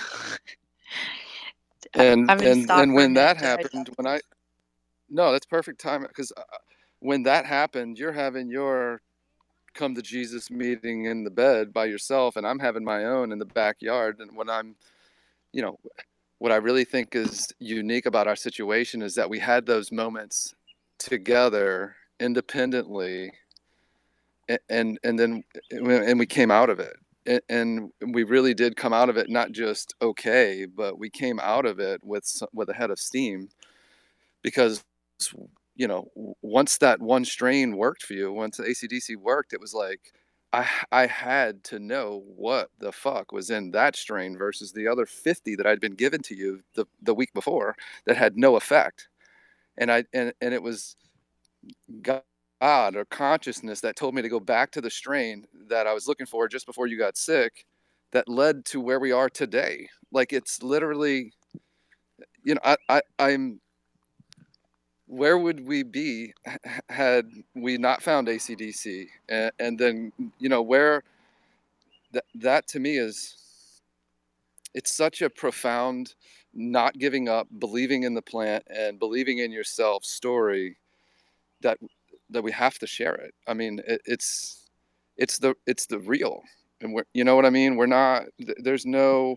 Speaker 5: And
Speaker 6: I'm going to
Speaker 5: and
Speaker 6: stop
Speaker 5: and
Speaker 6: for a
Speaker 5: when that
Speaker 6: minute, Jared.
Speaker 5: happened, when I no, that's perfect time because uh, when that happened, you're having your come to Jesus meeting in the bed by yourself, and I'm having my own in the backyard. And when I'm, you know, what I really think is unique about our situation is that we had those moments together independently, a- and and then and we came out of it. A- And we really did come out of it not just okay, but we came out of it with s- with a head of steam because you know w- once that one strain worked for you, once the A C D C worked, it was like I I had to know what the fuck was in that strain versus the other fifty that I'd been given to you the the week before that had no effect. And I and and it was God or consciousness that told me to go back to the strain that I was looking for just before you got sick that led to where we are today. Like it's literally, you know, I, I I'm where would we be had we not found A C D C? And, and then, you know, where that, that to me is, it's such a profound, not giving up, believing in the plant and believing in yourself story that, that we have to share it. I mean, it, it's, it's the, it's the real. And we're, you know what I mean? We're not, there's no,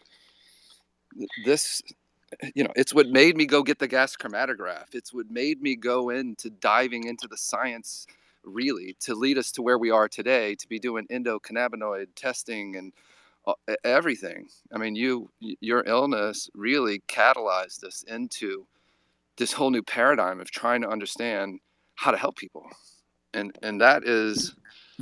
Speaker 5: this, you know, it's what made me go get the gas chromatograph. It's what made me go into diving into the science really to lead us to where we are today, to be doing endocannabinoid testing and uh, e- everything. I mean, you, your illness really catalyzed us into this whole new paradigm of trying to understand how to help people. And, and that is,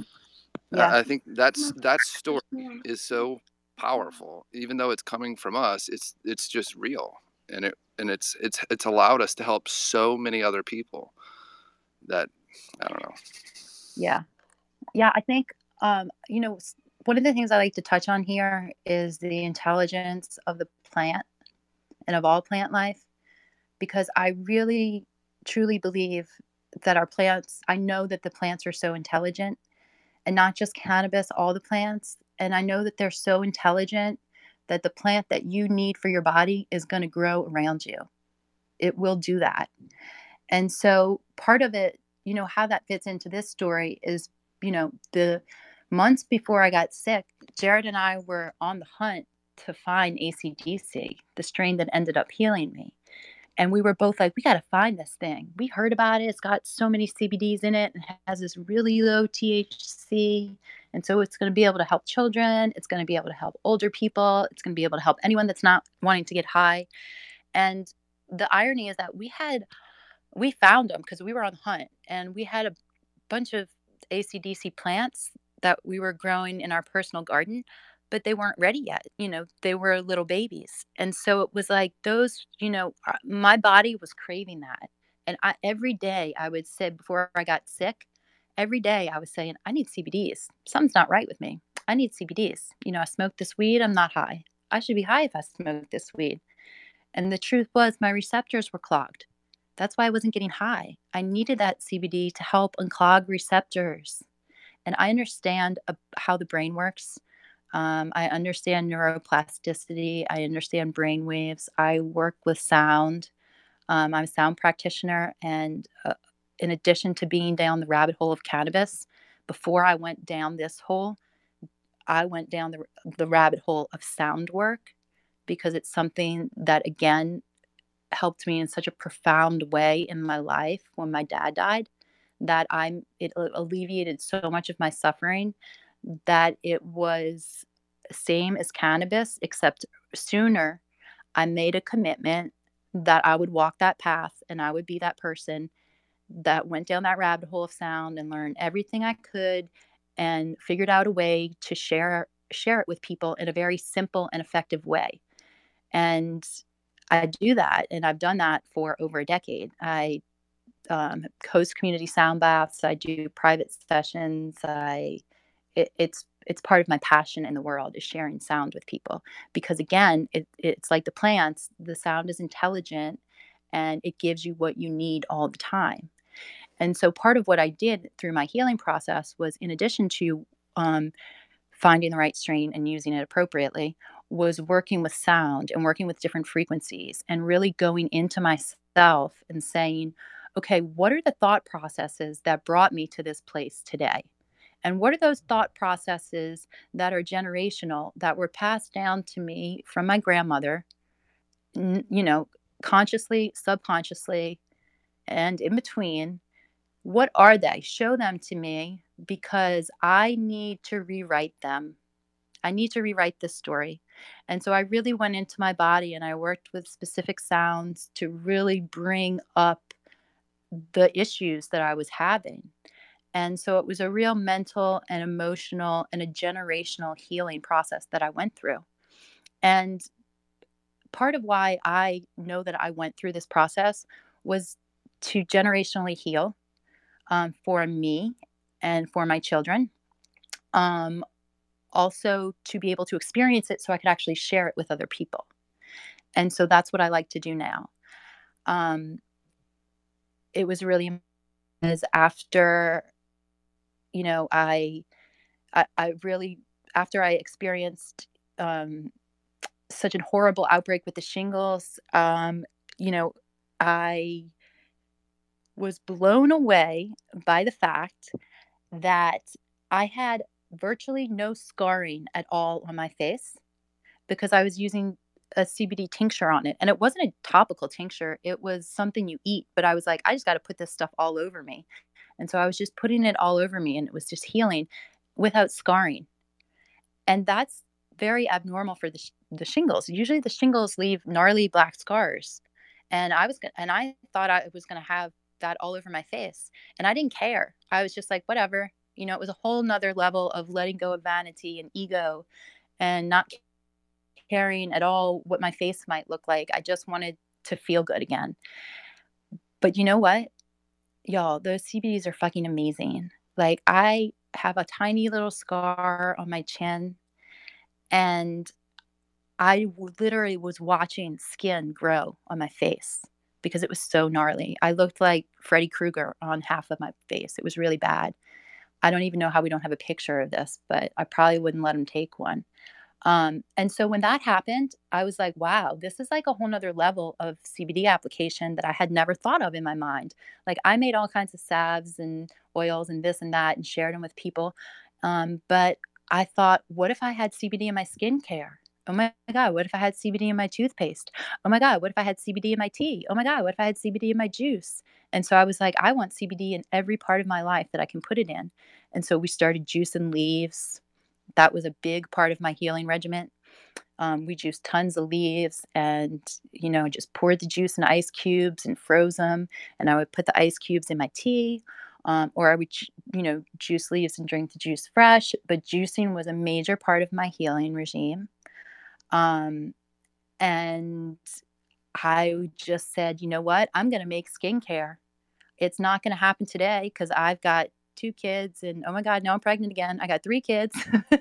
Speaker 6: Yeah.
Speaker 5: I I think that's, that story is so powerful. Even though it's coming from us, it's, it's just real. And it, and it's, it's, it's allowed us to help so many other people that, I don't know.
Speaker 6: Yeah. Yeah. I think, um, you know, s- one of the things I like to touch on here is the intelligence of the plant and of all plant life, because I really truly believe that our plants, I know that the plants are so intelligent, and not just cannabis, all the plants. And I know that they're so intelligent that the plant that you need for your body is going to grow around you. It will do that. And so part of it, you know, how that fits into this story is, you know, the months before I got sick, Jared and I were on the hunt to find A C D C, the strain that ended up healing me. And we were both like, we got to find this thing. We heard about it. It's got so many C B Ds in it and has this really low T H C. And so it's going to be able to help children. It's going to be able to help older people. It's going to be able to help anyone that's not wanting to get high. And the irony is that we had, we found them because we were on the hunt, and we had a bunch of A C D C plants that we were growing in our personal garden, but they weren't ready yet. You know, they were little babies. And so it was like those, you know, uh, my body was craving that. And I, every day I would say before I got sick, every day I was saying, I need C B Ds. Something's not right with me. I need C B Ds. You know, I smoked this weed. I'm not high. I should be high if I smoked this weed. And the truth was, my receptors were clogged. That's why I wasn't getting high. I needed that C B D to help unclog receptors. And I understand uh, how the brain works. Um, I understand neuroplasticity. I understand brain waves. I work with sound. Um, I'm a sound practitioner. And uh, in addition to being down the rabbit hole of cannabis, before I went down this hole, I went down the, the rabbit hole of sound work because it's something that, again, helped me in such a profound way in my life when my dad died, that I'm it alleviated so much of my suffering that it was same as cannabis, except sooner I made a commitment that I would walk that path and I would be that person that went down that rabbit hole of sound and learned everything I could and figured out a way to share share it with people in a very simple and effective way. And I do that, and I've done that for over a decade. I um, host community sound baths. I do private sessions. I it, it's it's part of my passion in the world is sharing sound with people, because again, it, it's like the plants. The sound is intelligent, and it gives you what you need all the time. And so part of what I did through my healing process was, in addition to um, finding the right strain and using it appropriately, was working with sound and working with different frequencies and really going into myself and saying, okay, what are the thought processes that brought me to this place today? And what are those thought processes that are generational, that were passed down to me from my grandmother, n- you know, consciously, subconsciously, and in between? What are they? Show them to me, because I need to rewrite them. I need to rewrite this story. And so I really went into my body and I worked with specific sounds to really bring up the issues that I was having. And so it was a real mental and emotional and a generational healing process that I went through. And part of why I know that I went through this process was to generationally heal, um, for me and for my children. Um, also to be able to experience it so I could actually share it with other people. And so that's what I like to do now. Um, it was really as after, you know, I, I, I really, after I experienced um, such a horrible outbreak with the shingles, um, you know, I was blown away by the fact that I had virtually no scarring at all on my face, because I was using a C B D tincture on it. And it wasn't a topical tincture, it was something you eat. But I was like, I just got to put this stuff all over me. And so I was just putting it all over me, and it was just healing without scarring. And that's very abnormal for the, sh- the shingles. Usually the shingles leave gnarly black scars. And I was, and I thought I was going to have that all over my face. And I didn't care. I was just like, whatever. You know, it was a whole nother level of letting go of vanity and ego and not caring at all what my face might look like. I just wanted to feel good again. But you know what, y'all, those C B Ds are fucking amazing. Like, I have a tiny little scar on my chin, and I w- literally was watching skin grow on my face because it was so gnarly. I looked like Freddy Krueger on half of my face. It was really bad. I don't even know how we don't have a picture of this, but I probably wouldn't let him take one. Um, and so when that happened, I was like, wow, this is like a whole nother level of C B D application that I had never thought of in my mind. Like, I made all kinds of salves and oils and this and that and shared them with people. Um, but I thought, what if I had C B D in my skincare? Oh my God, what if I had C B D in my toothpaste? Oh my God, what if I had C B D in my tea? Oh my God, what if I had C B D in my juice? And so I was like, I want C B D in every part of my life that I can put it in. And so we started juicing leaves. That was a big part of my healing regimen. Um, we juiced tons of leaves and, you know, just poured the juice in ice cubes and froze them. And I would put the ice cubes in my tea, um, or I would, you know, juice leaves and drink the juice fresh. But juicing was a major part of my healing regime. Um, and I just said, you know what? I'm going to make skincare. It's not going to happen today because I've got two kids and, oh my God, now I'm pregnant again. I got three kids.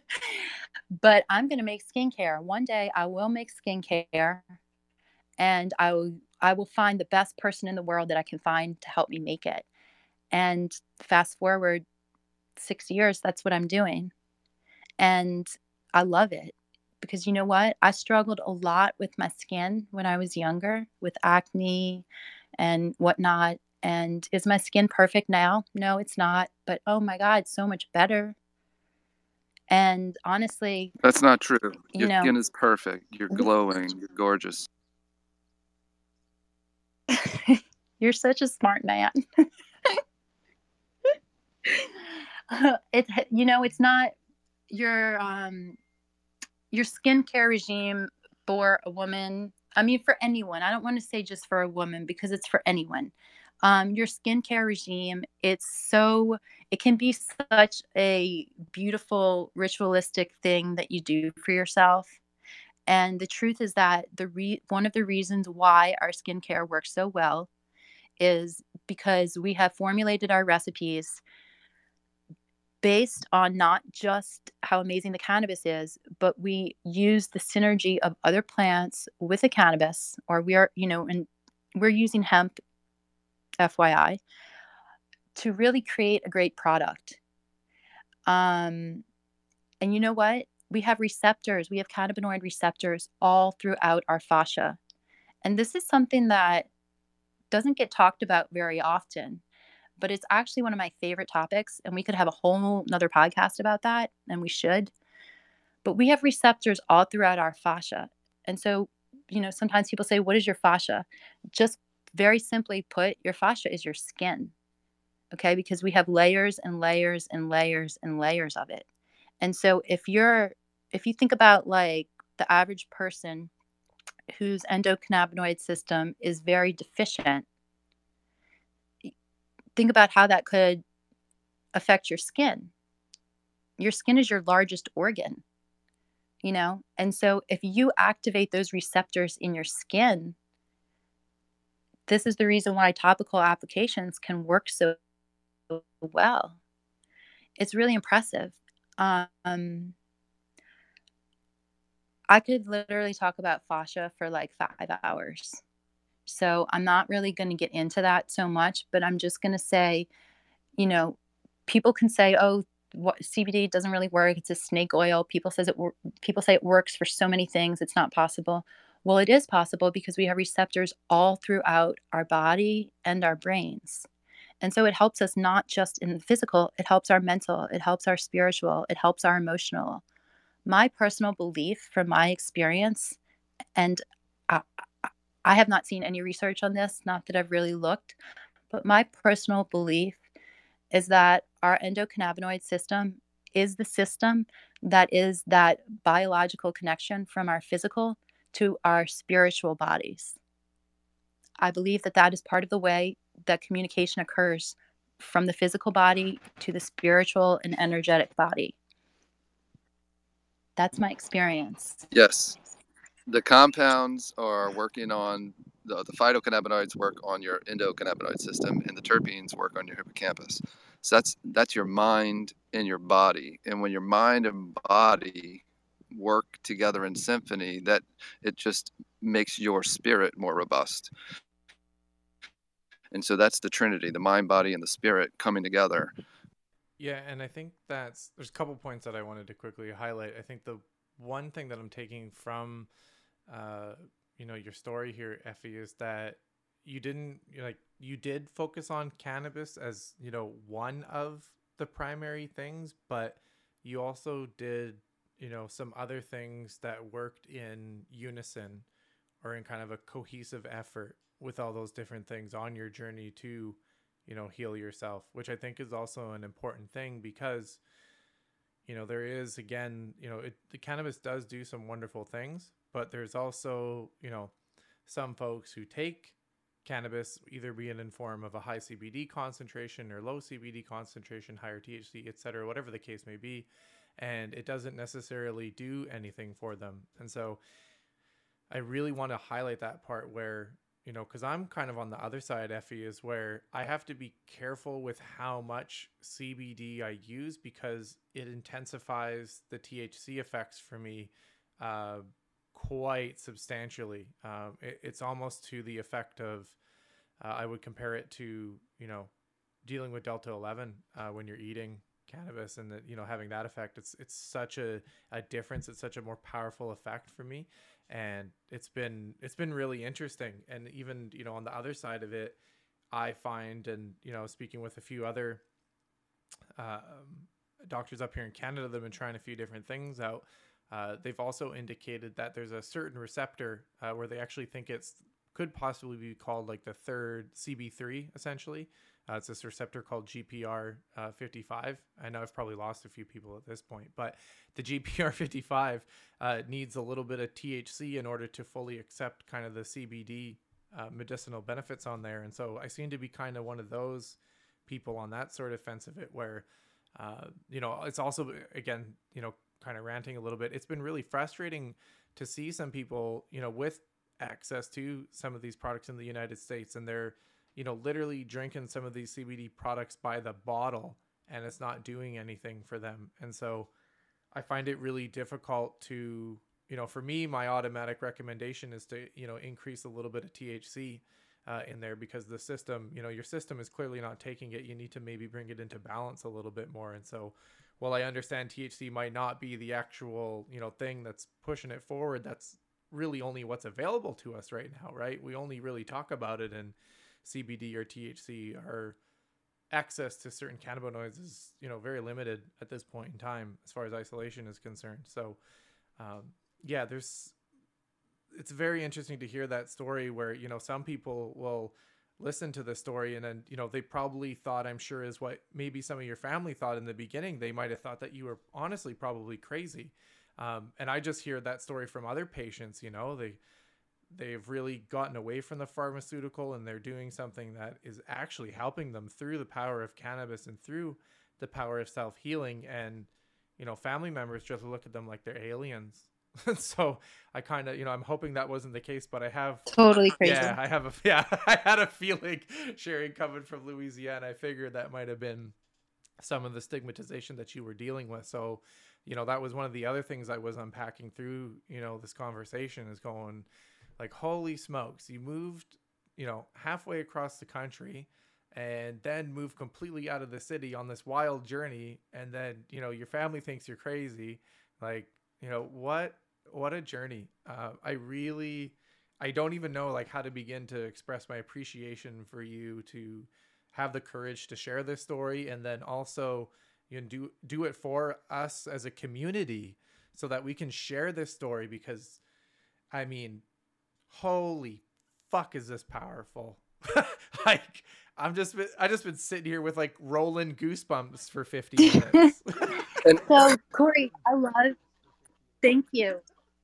Speaker 6: But I'm going to make skincare. One day I will make skincare, and I will I will find the best person in the world that I can find to help me make it. And fast forward six years, that's what I'm doing. And I love it because, you know what? I struggled a lot with my skin when I was younger, with acne and whatnot. And is my skin perfect now? No, it's not. But oh my God, so much better. And honestly,
Speaker 5: That's not true.
Speaker 6: you
Speaker 5: Your
Speaker 6: know,
Speaker 5: skin is perfect. You're glowing. You're gorgeous.
Speaker 6: you're such a smart man. it, you know, it's not your um your skincare regime for a woman. I mean, for anyone. I don't want to say just for a woman because it's for anyone. Um, your skincare regime, it's so, it can be such a beautiful ritualistic thing that you do for yourself. And the truth is that the re- one of the reasons why our skincare works so well is because we have formulated our recipes based on not just how amazing the cannabis is, but we use the synergy of other plants with the cannabis, or we are, you know, and we're using hemp, F Y I. to really create a great product. Um, and you know what? We have receptors, we have cannabinoid receptors all throughout our fascia. And this is something that doesn't get talked about very often, but it's actually one of my favorite topics. And we could have a whole another podcast about that, and we should. But we have receptors all throughout our fascia. And so, you know, sometimes people say, what is your fascia? Just very simply put, your fascia is your skin. Okay. Because we have layers and layers and layers and layers of it. And so if you're, if you think about like the average person whose endocannabinoid system is very deficient, think about how that could affect your skin. Your skin is your largest organ, you know? And so if you activate those receptors in your skin, this is the reason why topical applications can work so well. It's really impressive. Um, I could literally talk about fascia for like five hours. So I'm not really going to get into that so much, but I'm just going to say, you know, people can say, oh, what, C B D doesn't really work. It's a snake oil. People says it. Wor- people say it works for so many things. It's not possible. Well, it is possible because we have receptors all throughout our body and our brains. And so it helps us not just in the physical, it helps our mental, it helps our spiritual, it helps our emotional. My personal belief from my experience, and I, I have not seen any research on this, not that I've really looked, but my personal belief is that our endocannabinoid system is the system that is that biological connection from our physical to our spiritual bodies. I believe that that is part of the way that communication occurs from the physical body to the spiritual and energetic body. That's my experience.
Speaker 5: Yes. The compounds are working on the, the phytocannabinoids work on your endocannabinoid system, and the terpenes work on your hippocampus. So that's that's your mind and your body. And when your mind and body work together in symphony, that it just makes your spirit more robust. And so that's the Trinity, the mind, body, and the spirit coming together.
Speaker 1: Yeah, and I think that's there's a couple points that I wanted to quickly highlight. I think the one thing that I'm taking from uh you know your story here, Effie, is that you didn't like you did focus on cannabis as, you know, one of the primary things, but you also did, you know, some other things that worked in unison or in kind of a cohesive effort with all those different things on your journey to, you know, heal yourself, which I think is also an important thing because, you know, there is, again, you know, it, the cannabis does do some wonderful things, but there's also, you know, some folks who take cannabis, either be it in form of a high C B D concentration or low C B D concentration, higher T H C, et cetera, whatever the case may be, and it doesn't necessarily do anything for them. And so I really want to highlight that part where, you know, because I'm kind of on the other side, Effie, is where I have to be careful with how much C B D I use because it intensifies the T H C effects for me uh, quite substantially. Um, it, it's almost to the effect of, uh, I would compare it to, you know, dealing with Delta eleven uh, when you're eating cannabis and that, you know, having that effect. It's it's such a, a difference. It's such a more powerful effect for me. And it's been it's been really interesting. And even, you know, on the other side of it, I find, and, you know, speaking with a few other uh, um, doctors up here in Canada that have been trying a few different things out, uh, they've also indicated that there's a certain receptor uh, where they actually think it's could possibly be called like the third C B three, essentially. Uh, it's this receptor called G P R fifty-five. I know I've probably lost a few people at this point, but the G P R fifty-five uh, needs a little bit of T H C in order to fully accept kind of the C B D uh, medicinal benefits on there. And so I seem to be kind of one of those people on that sort of fence of it where, uh, you know, it's also, again, you know, kind of ranting a little bit. It's been really frustrating to see some people, you know, with access to some of these products in the United States, and they're, you know, literally drinking some of these C B D products by the bottle and it's not doing anything for them. And so I find it really difficult to, you know, for me, my automatic recommendation is to, you know, increase a little bit of T H C uh, in there, because the system, you know, your system is clearly not taking it. You need to maybe bring it into balance a little bit more. And so, while I understand T H C might not be the actual, you know, thing that's pushing it forward, that's really only what's available to us right now, right? We only really talk about it, and C B D or T H C, our access to certain cannabinoids is, you know, very limited at this point in time as far as isolation is concerned. So, um, yeah, there's, it's very interesting to hear that story where, you know, some people will listen to the story and then, you know, they probably thought, I'm sure is what maybe some of your family thought in the beginning. They might have thought that you were honestly probably crazy. Um, and I just hear that story from other patients, you know, they, they've really gotten away from the pharmaceutical and they're doing something that is actually helping them through the power of cannabis and through the power of self-healing. And, you know, family members just look at them like they're aliens. So I kind of, you know, I'm hoping that wasn't the case, but I have
Speaker 6: Totally crazy.
Speaker 1: yeah, I have a, yeah, I had a feeling, sharing coming from Louisiana, I figured that might have been some of the stigmatization that you were dealing with. So, you know, that was one of the other things I was unpacking through, you know, this conversation, is going like, holy smokes, you moved, you know, halfway across the country and then moved completely out of the city on this wild journey. And then, you know, your family thinks you're crazy. Like, you know, what, what a journey. Uh, I really, I don't even know like how to begin to express my appreciation for you to have the courage to share this story. And then also, you know, do, do it for us as a community so that we can share this story, because I mean, holy fuck, is this powerful? Like, I'm just, I just been sitting here with like rolling goosebumps for fifty minutes.
Speaker 6: So Corey, I love, thank you.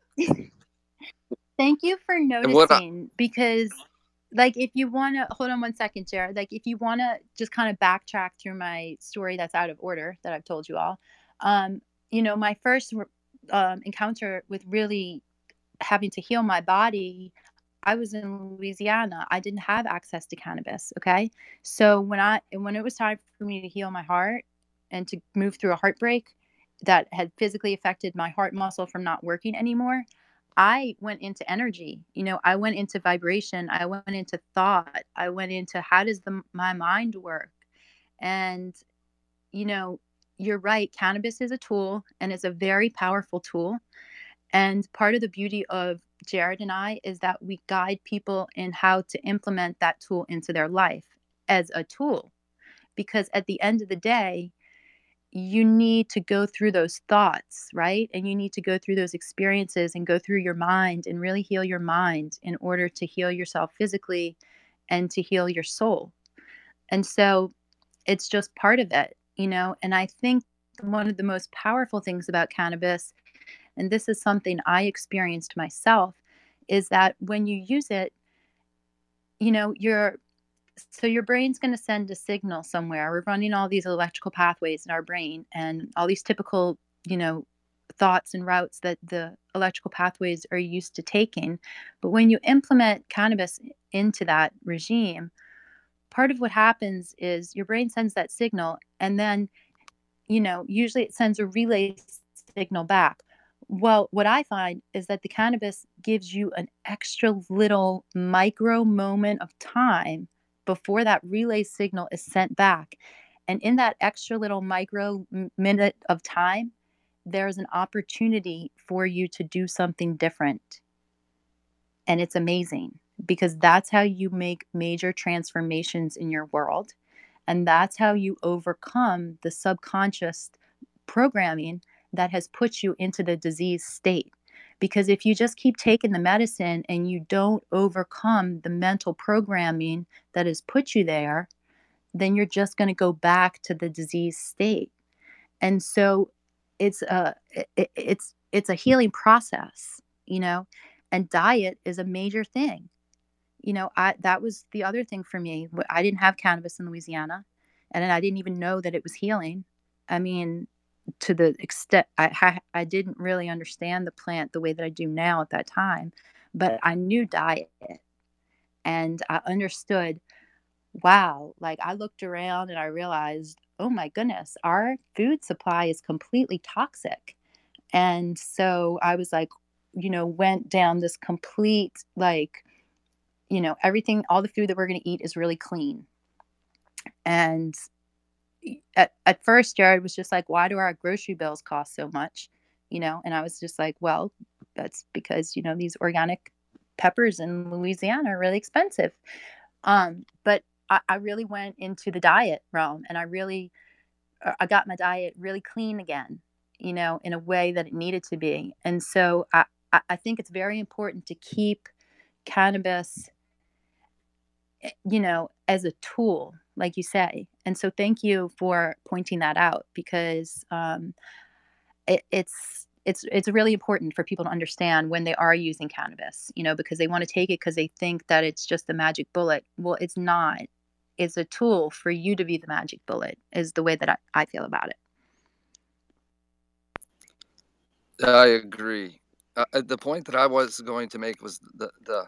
Speaker 6: Thank you for noticing, because like, if you want to hold on one second, Jared, like if you want to just kind of backtrack through my story that's out of order that I've told you all, um, you know, my first um, encounter with really having to heal my body, I was in Louisiana. I didn't have access to cannabis. Okay. So when I, when it was time for me to heal my heart and to move through a heartbreak that had physically affected my heart muscle from not working anymore, I went into energy. You know, I went into vibration. I went into thought. I went into how does the, my mind work? And, you know, you're right. Cannabis is a tool, and it's a very powerful tool. And part of the beauty of Jared and I is that we guide people in how to implement that tool into their life as a tool. Because at the end of the day, you need to go through those thoughts, right? And you need to go through those experiences and go through your mind and really heal your mind in order to heal yourself physically and to heal your soul. And so it's just part of it, you know? And I think one of the most powerful things about cannabis, and this is something I experienced myself, is that when you use it, you know, you're, so your brain's going to send a signal somewhere. We're running all these electrical pathways in our brain and all these typical, you know, thoughts and routes that the electrical pathways are used to taking. But when you implement cannabis into that regime, part of what happens is your brain sends that signal, and then, you know, usually it sends a relay signal back. Well, what I find is that the cannabis gives you an extra little micro moment of time before that relay signal is sent back. And in that extra little micro minute of time, there's an opportunity for you to do something different. And it's amazing, because that's how you make major transformations in your world. And that's how you overcome the subconscious programming that has put you into the disease state. Because if you just keep taking the medicine and you don't overcome the mental programming that has put you there, then you're just going to go back to the disease state. And so it's a, it, it's, it's a healing process, you know, and diet is a major thing. You know, I, that was the other thing for me. I didn't have cannabis in Louisiana, and I didn't even know that it was healing. I mean, to the extent I, I didn't really understand the plant the way that I do now at that time, but I knew diet, and I understood, wow, like I looked around and I realized, oh my goodness, our food supply is completely toxic. And so I was like, you know, went down this complete like you know, everything, all the food that we're going to eat is really clean. And at, at first, Jared was just like, why do our grocery bills cost so much? You know, and I was just like, well, that's because, you know, these organic peppers in Louisiana are really expensive. Um, but I, I really went into the diet realm, and I really, I got my diet really clean again, you know, in a way that it needed to be. And so I, I think it's very important to keep cannabis, you know, as a tool, like you say. And so thank you for pointing that out, because um, it, it's it's it's really important for people to understand when they are using cannabis, you know, because they want to take it because they think that it's just the magic bullet. Well, it's not. It's a tool for you to be the magic bullet, is the way that I, I feel about it.
Speaker 5: I agree. Uh, the point that I was going to make was the the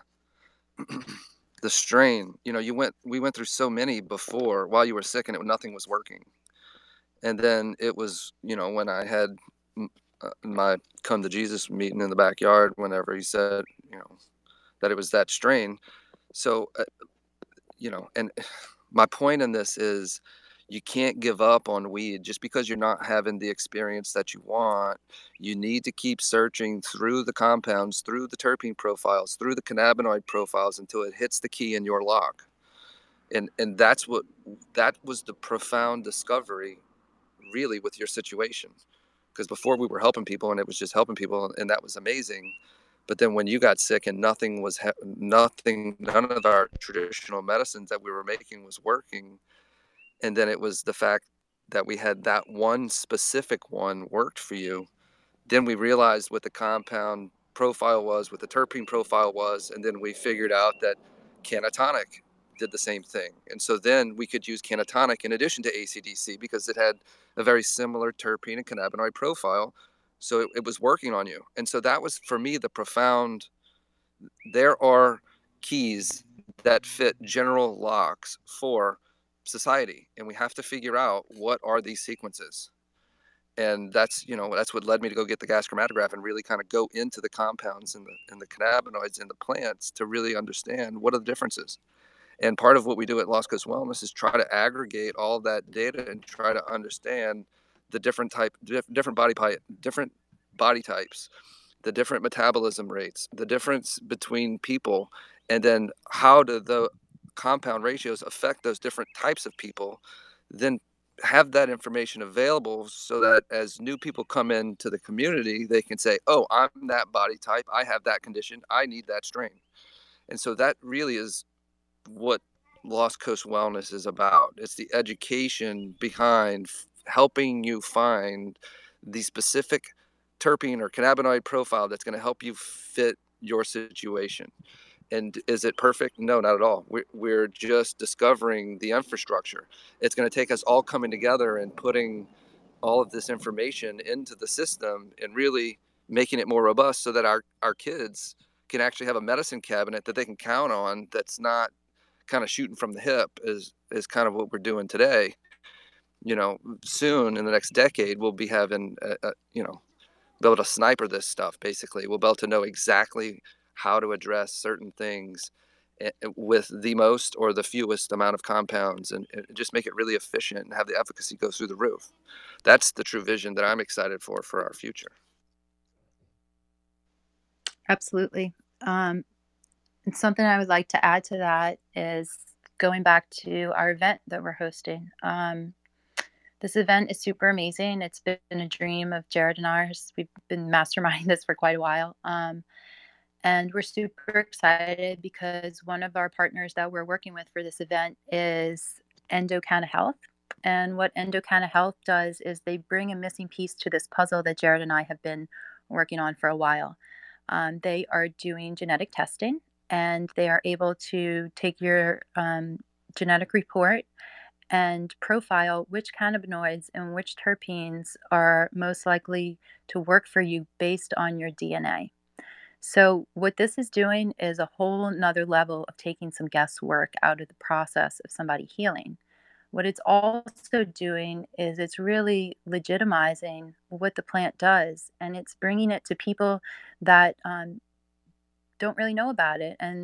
Speaker 5: the strain. You know, you went we went through so many before while you were sick, and it, nothing was working. And then it was, you know, when I had uh, my come to Jesus meeting in the backyard, whenever he said, you know, that it was that strain. So, uh, you know, and my point in this is, you can't give up on weed just because you're not having the experience that you want. You need to keep searching through the compounds, through the terpene profiles, through the cannabinoid profiles until it hits the key in your lock. And and that's what that was the profound discovery, really, with your situation. Because before we were helping people, and it was just helping people, and that was amazing. But then when you got sick and nothing was ha- nothing, none of our traditional medicines that we were making was working. And then it was the fact that we had that one specific one worked for you. Then we realized what the compound profile was, what the terpene profile was, and then we figured out that Cannatonic did the same thing. And so then we could use Cannatonic in addition to A C D C because it had a very similar terpene and cannabinoid profile. So it, it was working on you. And so that was, for me, the profound. There are keys that fit general locks for society, and we have to figure out what are these sequences. And that's, you know, that's what led me to go get the gas chromatograph and really kind of go into the compounds and the and the cannabinoids in the plants to really understand what are the differences. And part of what we do at Lost Coast Wellness is try to aggregate all of that data and try to understand the different type different body different body types, the different metabolism rates, the difference between people, and then how do the compound ratios affect those different types of people. Then have that information available so that as new people come into the community, they can say, oh, I'm that body type, I have that condition, I need that strain. And so that really is what Lost Coast Wellness is about. It's the education behind f- helping you find the specific terpene or cannabinoid profile that's going to help you fit your situation. And is it perfect? No, not at all. We're, we're just discovering the infrastructure. It's going to take us all coming together and putting all of this information into the system and really making it more robust so that our, our kids can actually have a medicine cabinet that they can count on, that's not kind of shooting from the hip, is is kind of what we're doing today. You know, soon in the next decade, we'll be having, a, a, you know, be able to sniper this stuff. Basically, we'll be able to know exactly how to address certain things with the most or the fewest amount of compounds, and, and just make it really efficient and have the efficacy go through the roof. That's the true vision that I'm excited for for our future.
Speaker 6: Absolutely. Um, and something I would like to add to that is going back to our event that we're hosting. Um, this event is super amazing. It's been a dream of Jared and ours. We've been masterminding this for quite a while. Um, and we're super excited because one of our partners that we're working with for this event is Endocanna Health. And what Endocanna Health does is they bring a missing piece to this puzzle that Jared and I have been working on for a while. Um, they are doing genetic testing, and they are able to take your um, genetic report and profile which cannabinoids and which terpenes are most likely to work for you based on your D N A. So what this is doing is a whole nother level of taking some guesswork out of the process of somebody healing. What it's also doing is it's really legitimizing what the plant does, and it's bringing it to people that um, don't really know about it. And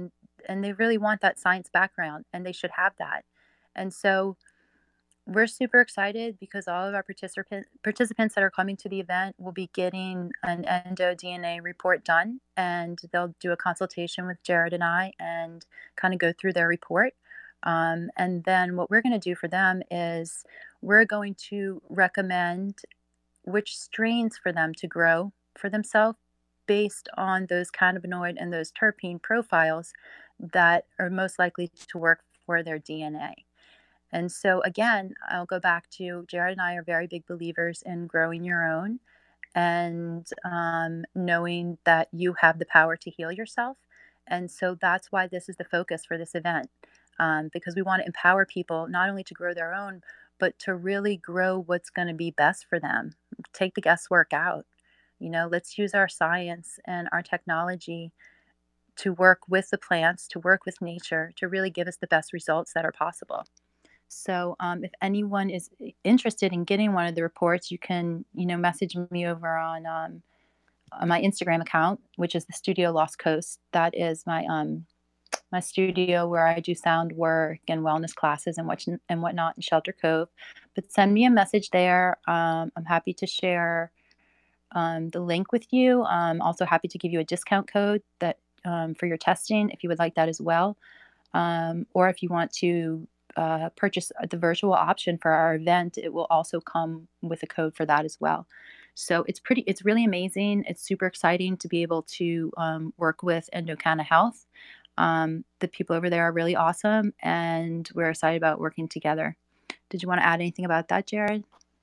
Speaker 6: and they really want that science background, and they should have that. And so we're super excited because all of our participant participants that are coming to the event will be getting an endo D N A report done, and they'll do a consultation with Jared and I and kind of go through their report. Um, and then what we're going to do for them is we're going to recommend which strains for them to grow for themselves based on those cannabinoid and those terpene profiles that are most likely to work for their D N A. And so again, I'll go back to Jared and I are very big believers in growing your own and um, knowing that you have the power to heal yourself. And so that's why this is the focus for this event, um, because we want to empower people not only to grow their own, but to really grow what's going to be best for them. Take the guesswork out. You know, let's use our science and our technology to work with the plants, to work with nature, to really give us the best results that are possible. So um, if anyone is interested in getting one of the reports, you can, you know, message me over on, um, on my Instagram account, which is the Studio Lost Coast. That is my um, my studio where I do sound work and wellness classes and what and whatnot in Shelter Cove. But send me a message there. Um, I'm happy to share um, the link with you. I'm also happy to give you a discount code that um, for your testing if you would like that as well, um, or if you want to. Uh, purchase the virtual option for our event, it will also come with a code for that as well. So it's pretty, it's really amazing. It's super exciting to be able to um, work with Endocanna Health. Um, the people over there are really awesome, and we're excited about working together. Did you want to add anything about that, Jared?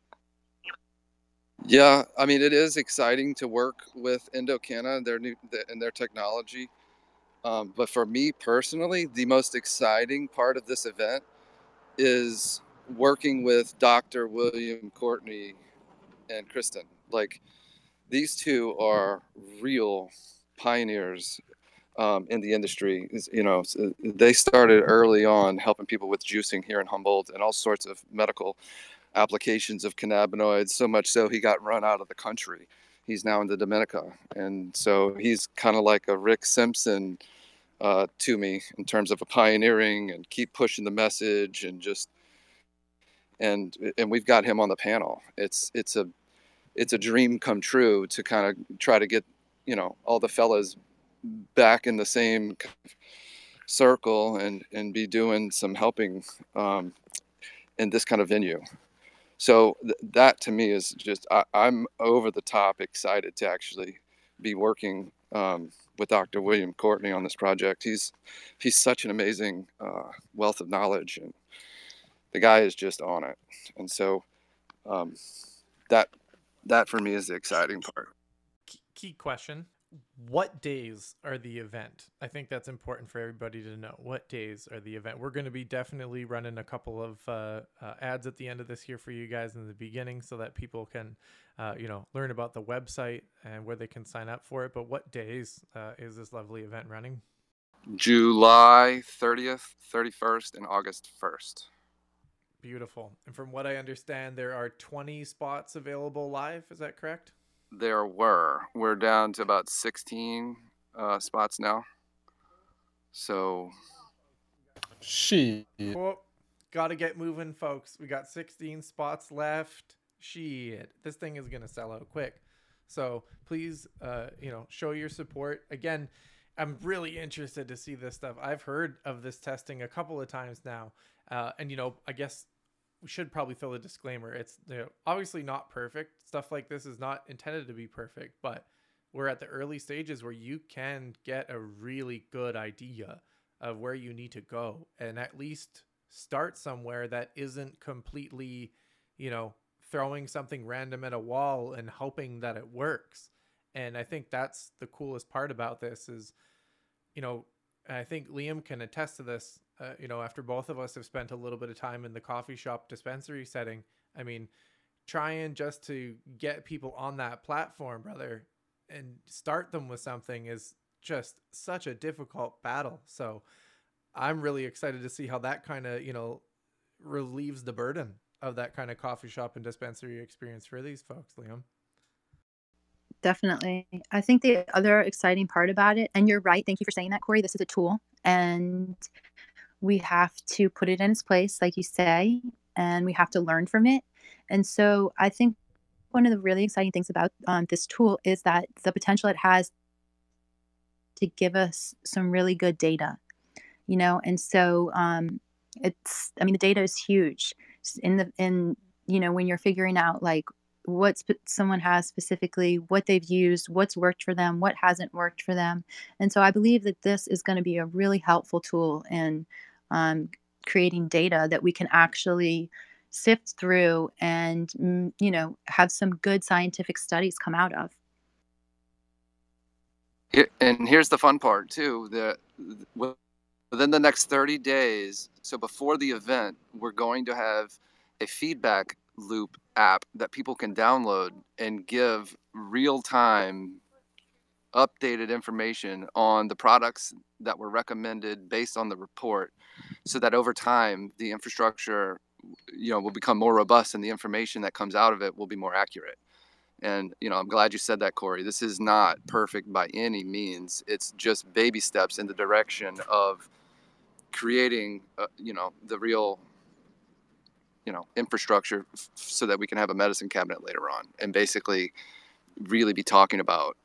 Speaker 5: Yeah, I mean, it is exciting to work with Endocanna and their new and their technology. Um, but for me personally, the most exciting part of this event is working with Doctor William Courtney and Kristen. Like, these two are real pioneers um, in the industry. You know, they started early on helping people with juicing here in Humboldt and all sorts of medical applications of cannabinoids, so much so he got run out of the country. He's now in the Dominica. And so he's kind of like a Rick Simpson Uh, to me in terms of a pioneering and keep pushing the message and just and and we've got him on the panel. It's it's a it's a dream come true to kind of try to get, you know, all the fellas back in the same circle and and be doing some helping um, in this kind of venue. So th- that to me is just I, I'm over the top excited to actually be working um, with Doctor William Courtney on this project. He's he's such an amazing uh, wealth of knowledge, and the guy is just on it. And so um, that that for me is the exciting part.
Speaker 1: Key question: what days are the event? I think that's important for everybody to know. What days are the event? We're going to be definitely running a couple of uh, uh, ads at the end of this here for you guys in the beginning so that people can, uh, you know, learn about the website and where they can sign up for it. But what days uh, is this lovely event running?
Speaker 5: July thirtieth, thirty-first, and August first.
Speaker 1: Beautiful. And from what I understand, there are twenty spots available live. Is that correct?
Speaker 5: There were. We're down to about sixteen uh, spots now. So,
Speaker 3: She.
Speaker 1: Cool. Got to get moving, folks. We got sixteen spots left. Shit. This thing is going to sell out quick. So please, uh, you know, show your support. Again, I'm really interested to see this stuff. I've heard of this testing a couple of times now. Uh, and, you know, I guess we should probably throw a disclaimer. It's, you know, obviously not perfect. Stuff like this is not intended to be perfect, but we're at the early stages where you can get a really good idea of where you need to go and at least start somewhere that isn't completely, you know, throwing something random at a wall and hoping that it works. And I think that's the coolest part about this is, you know, I think Liam can attest to this. Uh, you know, after both of us have spent a little bit of time in the coffee shop dispensary setting, I mean, trying just to get people on that platform, brother, and start them with something is just such a difficult battle. So I'm really excited to see how that kind of, you know, relieves the burden of that kind of coffee shop and dispensary experience for these folks, Liam.
Speaker 6: Definitely. I think the other exciting part about it, and you're right, thank you for saying that, Corey, this is a tool. and we have to put it in its place, like you say, and we have to learn from it. And so I think one of the really exciting things about um, this tool is that the potential it has to give us some really good data, you know. And so um, it's, I mean, the data is huge in the in you know, when you're figuring out like what sp- someone has specifically, what they've used, what's worked for them, what hasn't worked for them. And so I believe that this is going to be a really helpful tool in um, creating data that we can actually sift through and, mm, you know, have some good scientific studies come out of.
Speaker 5: Here, and here's the fun part too, that within the next thirty days, so before the event, we're going to have a feedback loop app that people can download and give real-time updated information on the products that were recommended based on the report, so that over time the infrastructure, you know, will become more robust and the information that comes out of it will be more accurate. And, you know, I'm glad you said that, Corey. This is not perfect by any means. It's just baby steps in the direction of creating, uh, you know, the real, you know, infrastructure f- so that we can have a medicine cabinet later on and basically really be talking about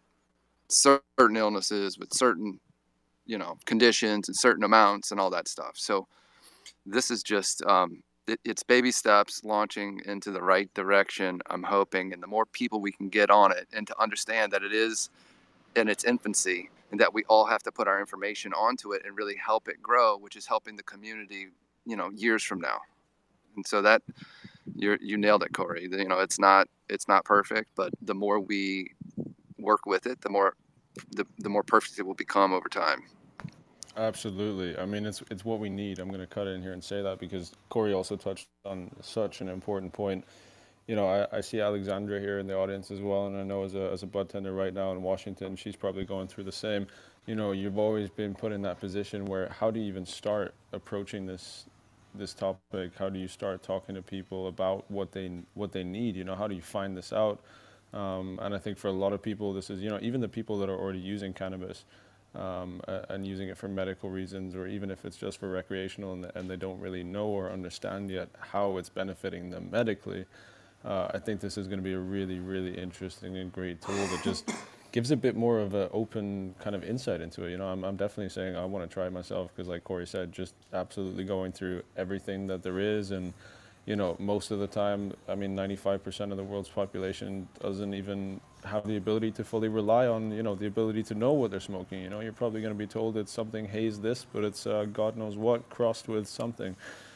Speaker 5: certain illnesses with certain, you know, conditions and certain amounts and all that stuff. So this is just, um, it, it's baby steps launching into the right direction, I'm hoping. And the more people we can get on it and to understand that it is in its infancy and that we all have to put our information onto it and really help it grow, which is helping the community, you know, years from now. And so that you you nailed it, Corey. You know, it's not it's not perfect, but the more we work with it, the more the, the more perfect it will become over time.
Speaker 3: Absolutely. I mean, it's it's what we need. I'm going to cut in here and say that because Corey also touched on such an important point. You know, I, I see Alexandra here in the audience as well, and I know as a as a bud tender right now in Washington, she's probably going through the same. You know, you've always been put in that position where how do you even start approaching this this topic? How do you start talking to people about what they what they need? You know, how do you find this out? Um, and I think for a lot of people, this is, you know, even the people that are already using cannabis um, and using it for medical reasons, or even if it's just for recreational and, and they don't really know or understand yet how it's benefiting them medically, uh, I think this is going to be a really, really interesting and great tool that just gives a bit more of an open kind of insight into it. You know, I'm, I'm definitely saying I want to try it myself because, like Corey said, just absolutely going through everything that there is. And you know, most of the time, I mean, ninety-five percent of the world's population doesn't even have the ability to fully rely on, you know, the ability to know what they're smoking. You know, you're probably going to be told it's something haze this, but it's uh, God knows what crossed with something.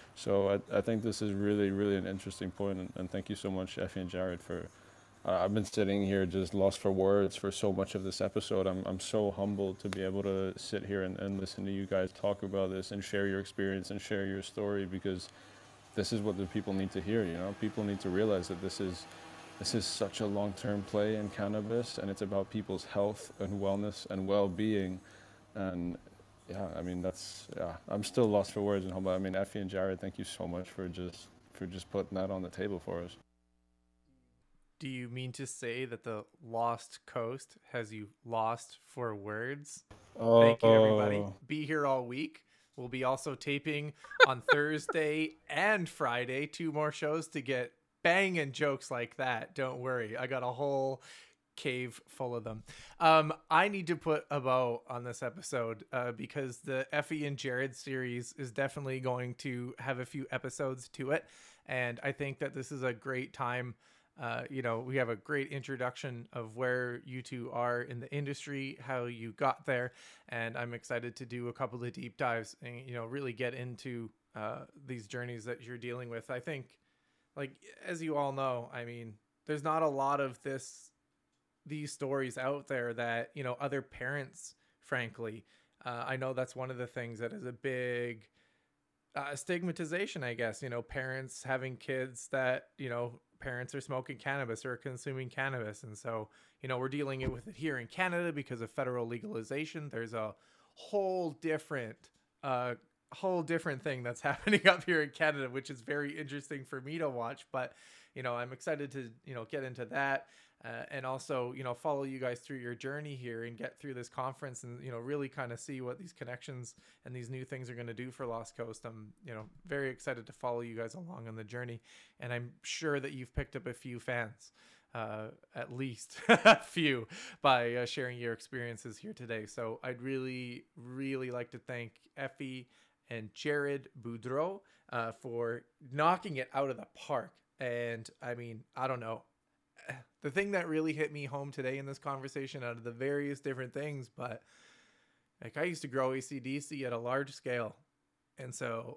Speaker 3: So I, I think this is really, really an interesting point, and, and thank you so much, Effie and Jared, for. Uh, I've been sitting here just lost for words for so much of this episode. I'm I'm so humbled to be able to sit here and, and listen to you guys talk about this and share your experience and share your story, because this is what the people need to hear. You know, people need to realize that this is this is such a long-term play in cannabis, and it's about people's health and wellness and well-being. And yeah, I mean, that's, yeah, I'm still lost for words and humble. I mean, Effie and Jared, thank you so much for just for just putting that on the table for us.
Speaker 1: Do you mean to say that the Lost Coast has you lost for words?
Speaker 3: Oh.
Speaker 1: Thank you, everybody. Be here all week. We'll be also taping on Thursday and Friday, two more shows to get banging jokes like that. Don't worry. I got a whole cave full of them. Um, I need to put a bow on this episode uh, because the Effie and Jared series is definitely going to have a few episodes to it. And I think that this is a great time. Uh, you know, we have a great introduction of where you two are in the industry, how you got there, and I'm excited to do a couple of deep dives and, you know, really get into uh, these journeys that you're dealing with. I think, like, as you all know, I mean, there's not a lot of this, these stories out there that, you know, other parents, frankly, uh, I know that's one of the things that is a big uh, stigmatization, I guess, you know, parents having kids that, you know, parents are smoking cannabis or consuming cannabis. And so, you know, we're dealing with it here in Canada because of federal legalization. There's a whole different uh, whole different thing that's happening up here in Canada, which is very interesting for me to watch. But, you know, I'm excited to, you know, get into that. Uh, and also, you know, follow you guys through your journey here and get through this conference and, you know, really kind of see what these connections and these new things are going to do for Lost Coast. I'm, you know, very excited to follow you guys along on the journey. And I'm sure that you've picked up a few fans, uh, at least a few, by uh, sharing your experiences here today. So I'd really, really like to thank Effie and Jared Boudreau uh, for knocking it out of the park. And I mean, I don't know. The thing that really hit me home today in this conversation, out of the various different things, but like I used to grow A C D C at a large scale. And so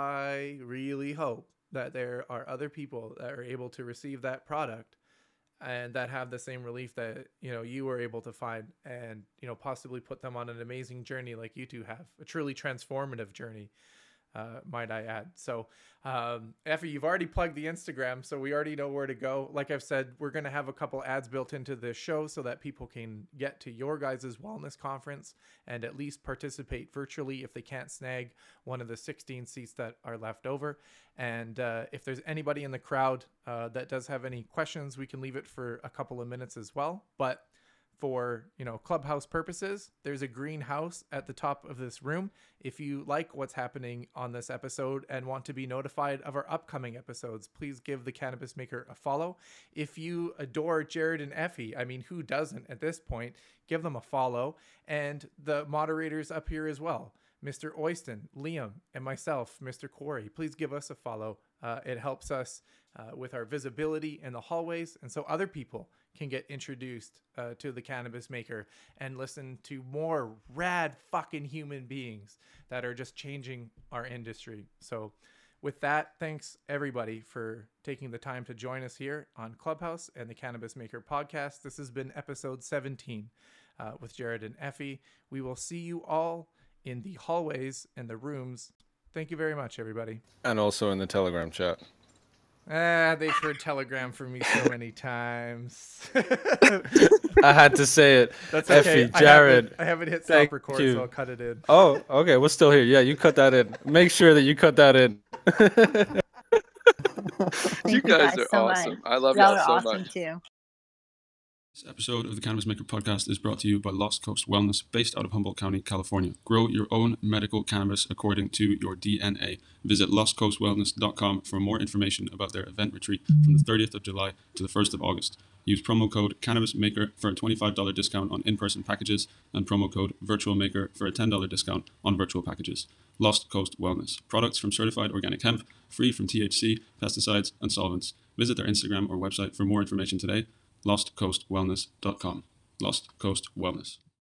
Speaker 1: I really hope that there are other people that are able to receive that product and that have the same relief that, you know, you were able to find, and, you know, possibly put them on an amazing journey like you two have, a truly transformative journey. Uh, might I add. So, um, Effie, you've already plugged the Instagram, so we already know where to go. Like I've said, we're going to have a couple ads built into this show so that people can get to your guys' wellness conference and at least participate virtually if they can't snag one of the sixteen seats that are left over. And uh, if there's anybody in the crowd uh, that does have any questions, we can leave it for a couple of minutes as well. But for, you know, Clubhouse purposes, there's a green house at the top of this room. If you like what's happening on this episode and want to be notified of our upcoming episodes, please give the Cannabis Maker a follow. If you adore Jared and Effie, I mean, who doesn't at this point, give them a follow. And the moderators up here as well, Mister Oyston, Liam, and myself, Mister Corey, please give us a follow. Uh, it helps us uh, with our visibility in the hallways, and so other people can get introduced uh, to the Cannabis Maker and listen to more rad fucking human beings that are just changing our industry. So with that, thanks everybody for taking the time to join us here on Clubhouse and the Cannabis Maker podcast. This has been episode seventeen uh, with Jared and Effie. We will see you all in the hallways and the rooms. Thank you very much, everybody.
Speaker 3: And also in the Telegram chat.
Speaker 1: Ah, they've heard Telegram from me so many times.
Speaker 3: I had to say it.
Speaker 1: That's okay.
Speaker 3: Effie, Jared.
Speaker 1: I haven't, I haven't hit
Speaker 3: thank
Speaker 1: stop record,
Speaker 3: you.
Speaker 1: so I'll cut it in.
Speaker 3: Oh, okay. We're still here. Yeah, you cut that in. Make sure that you cut that in.
Speaker 5: You guys are
Speaker 6: so
Speaker 5: awesome.
Speaker 6: much.
Speaker 5: I love
Speaker 6: Y'all
Speaker 5: y'all
Speaker 6: are
Speaker 5: so
Speaker 6: awesome
Speaker 5: much.
Speaker 6: too.
Speaker 4: This episode of the Cannabis Maker podcast is brought to you by Lost Coast Wellness, based out of Humboldt County, California. Grow your own medical cannabis according to your D N A. Visit lost coast wellness dot com for more information about their event retreat from the thirtieth of July to the first of August. Use promo code CannabisMaker for a twenty-five dollars discount on in-person packages and promo code VirtualMaker for a ten dollars discount on virtual packages. Lost Coast Wellness. Products from certified organic hemp, free from T H C, pesticides, and solvents. Visit their Instagram or website for more information today. lost coast wellness dot com. Lost Coast Wellness.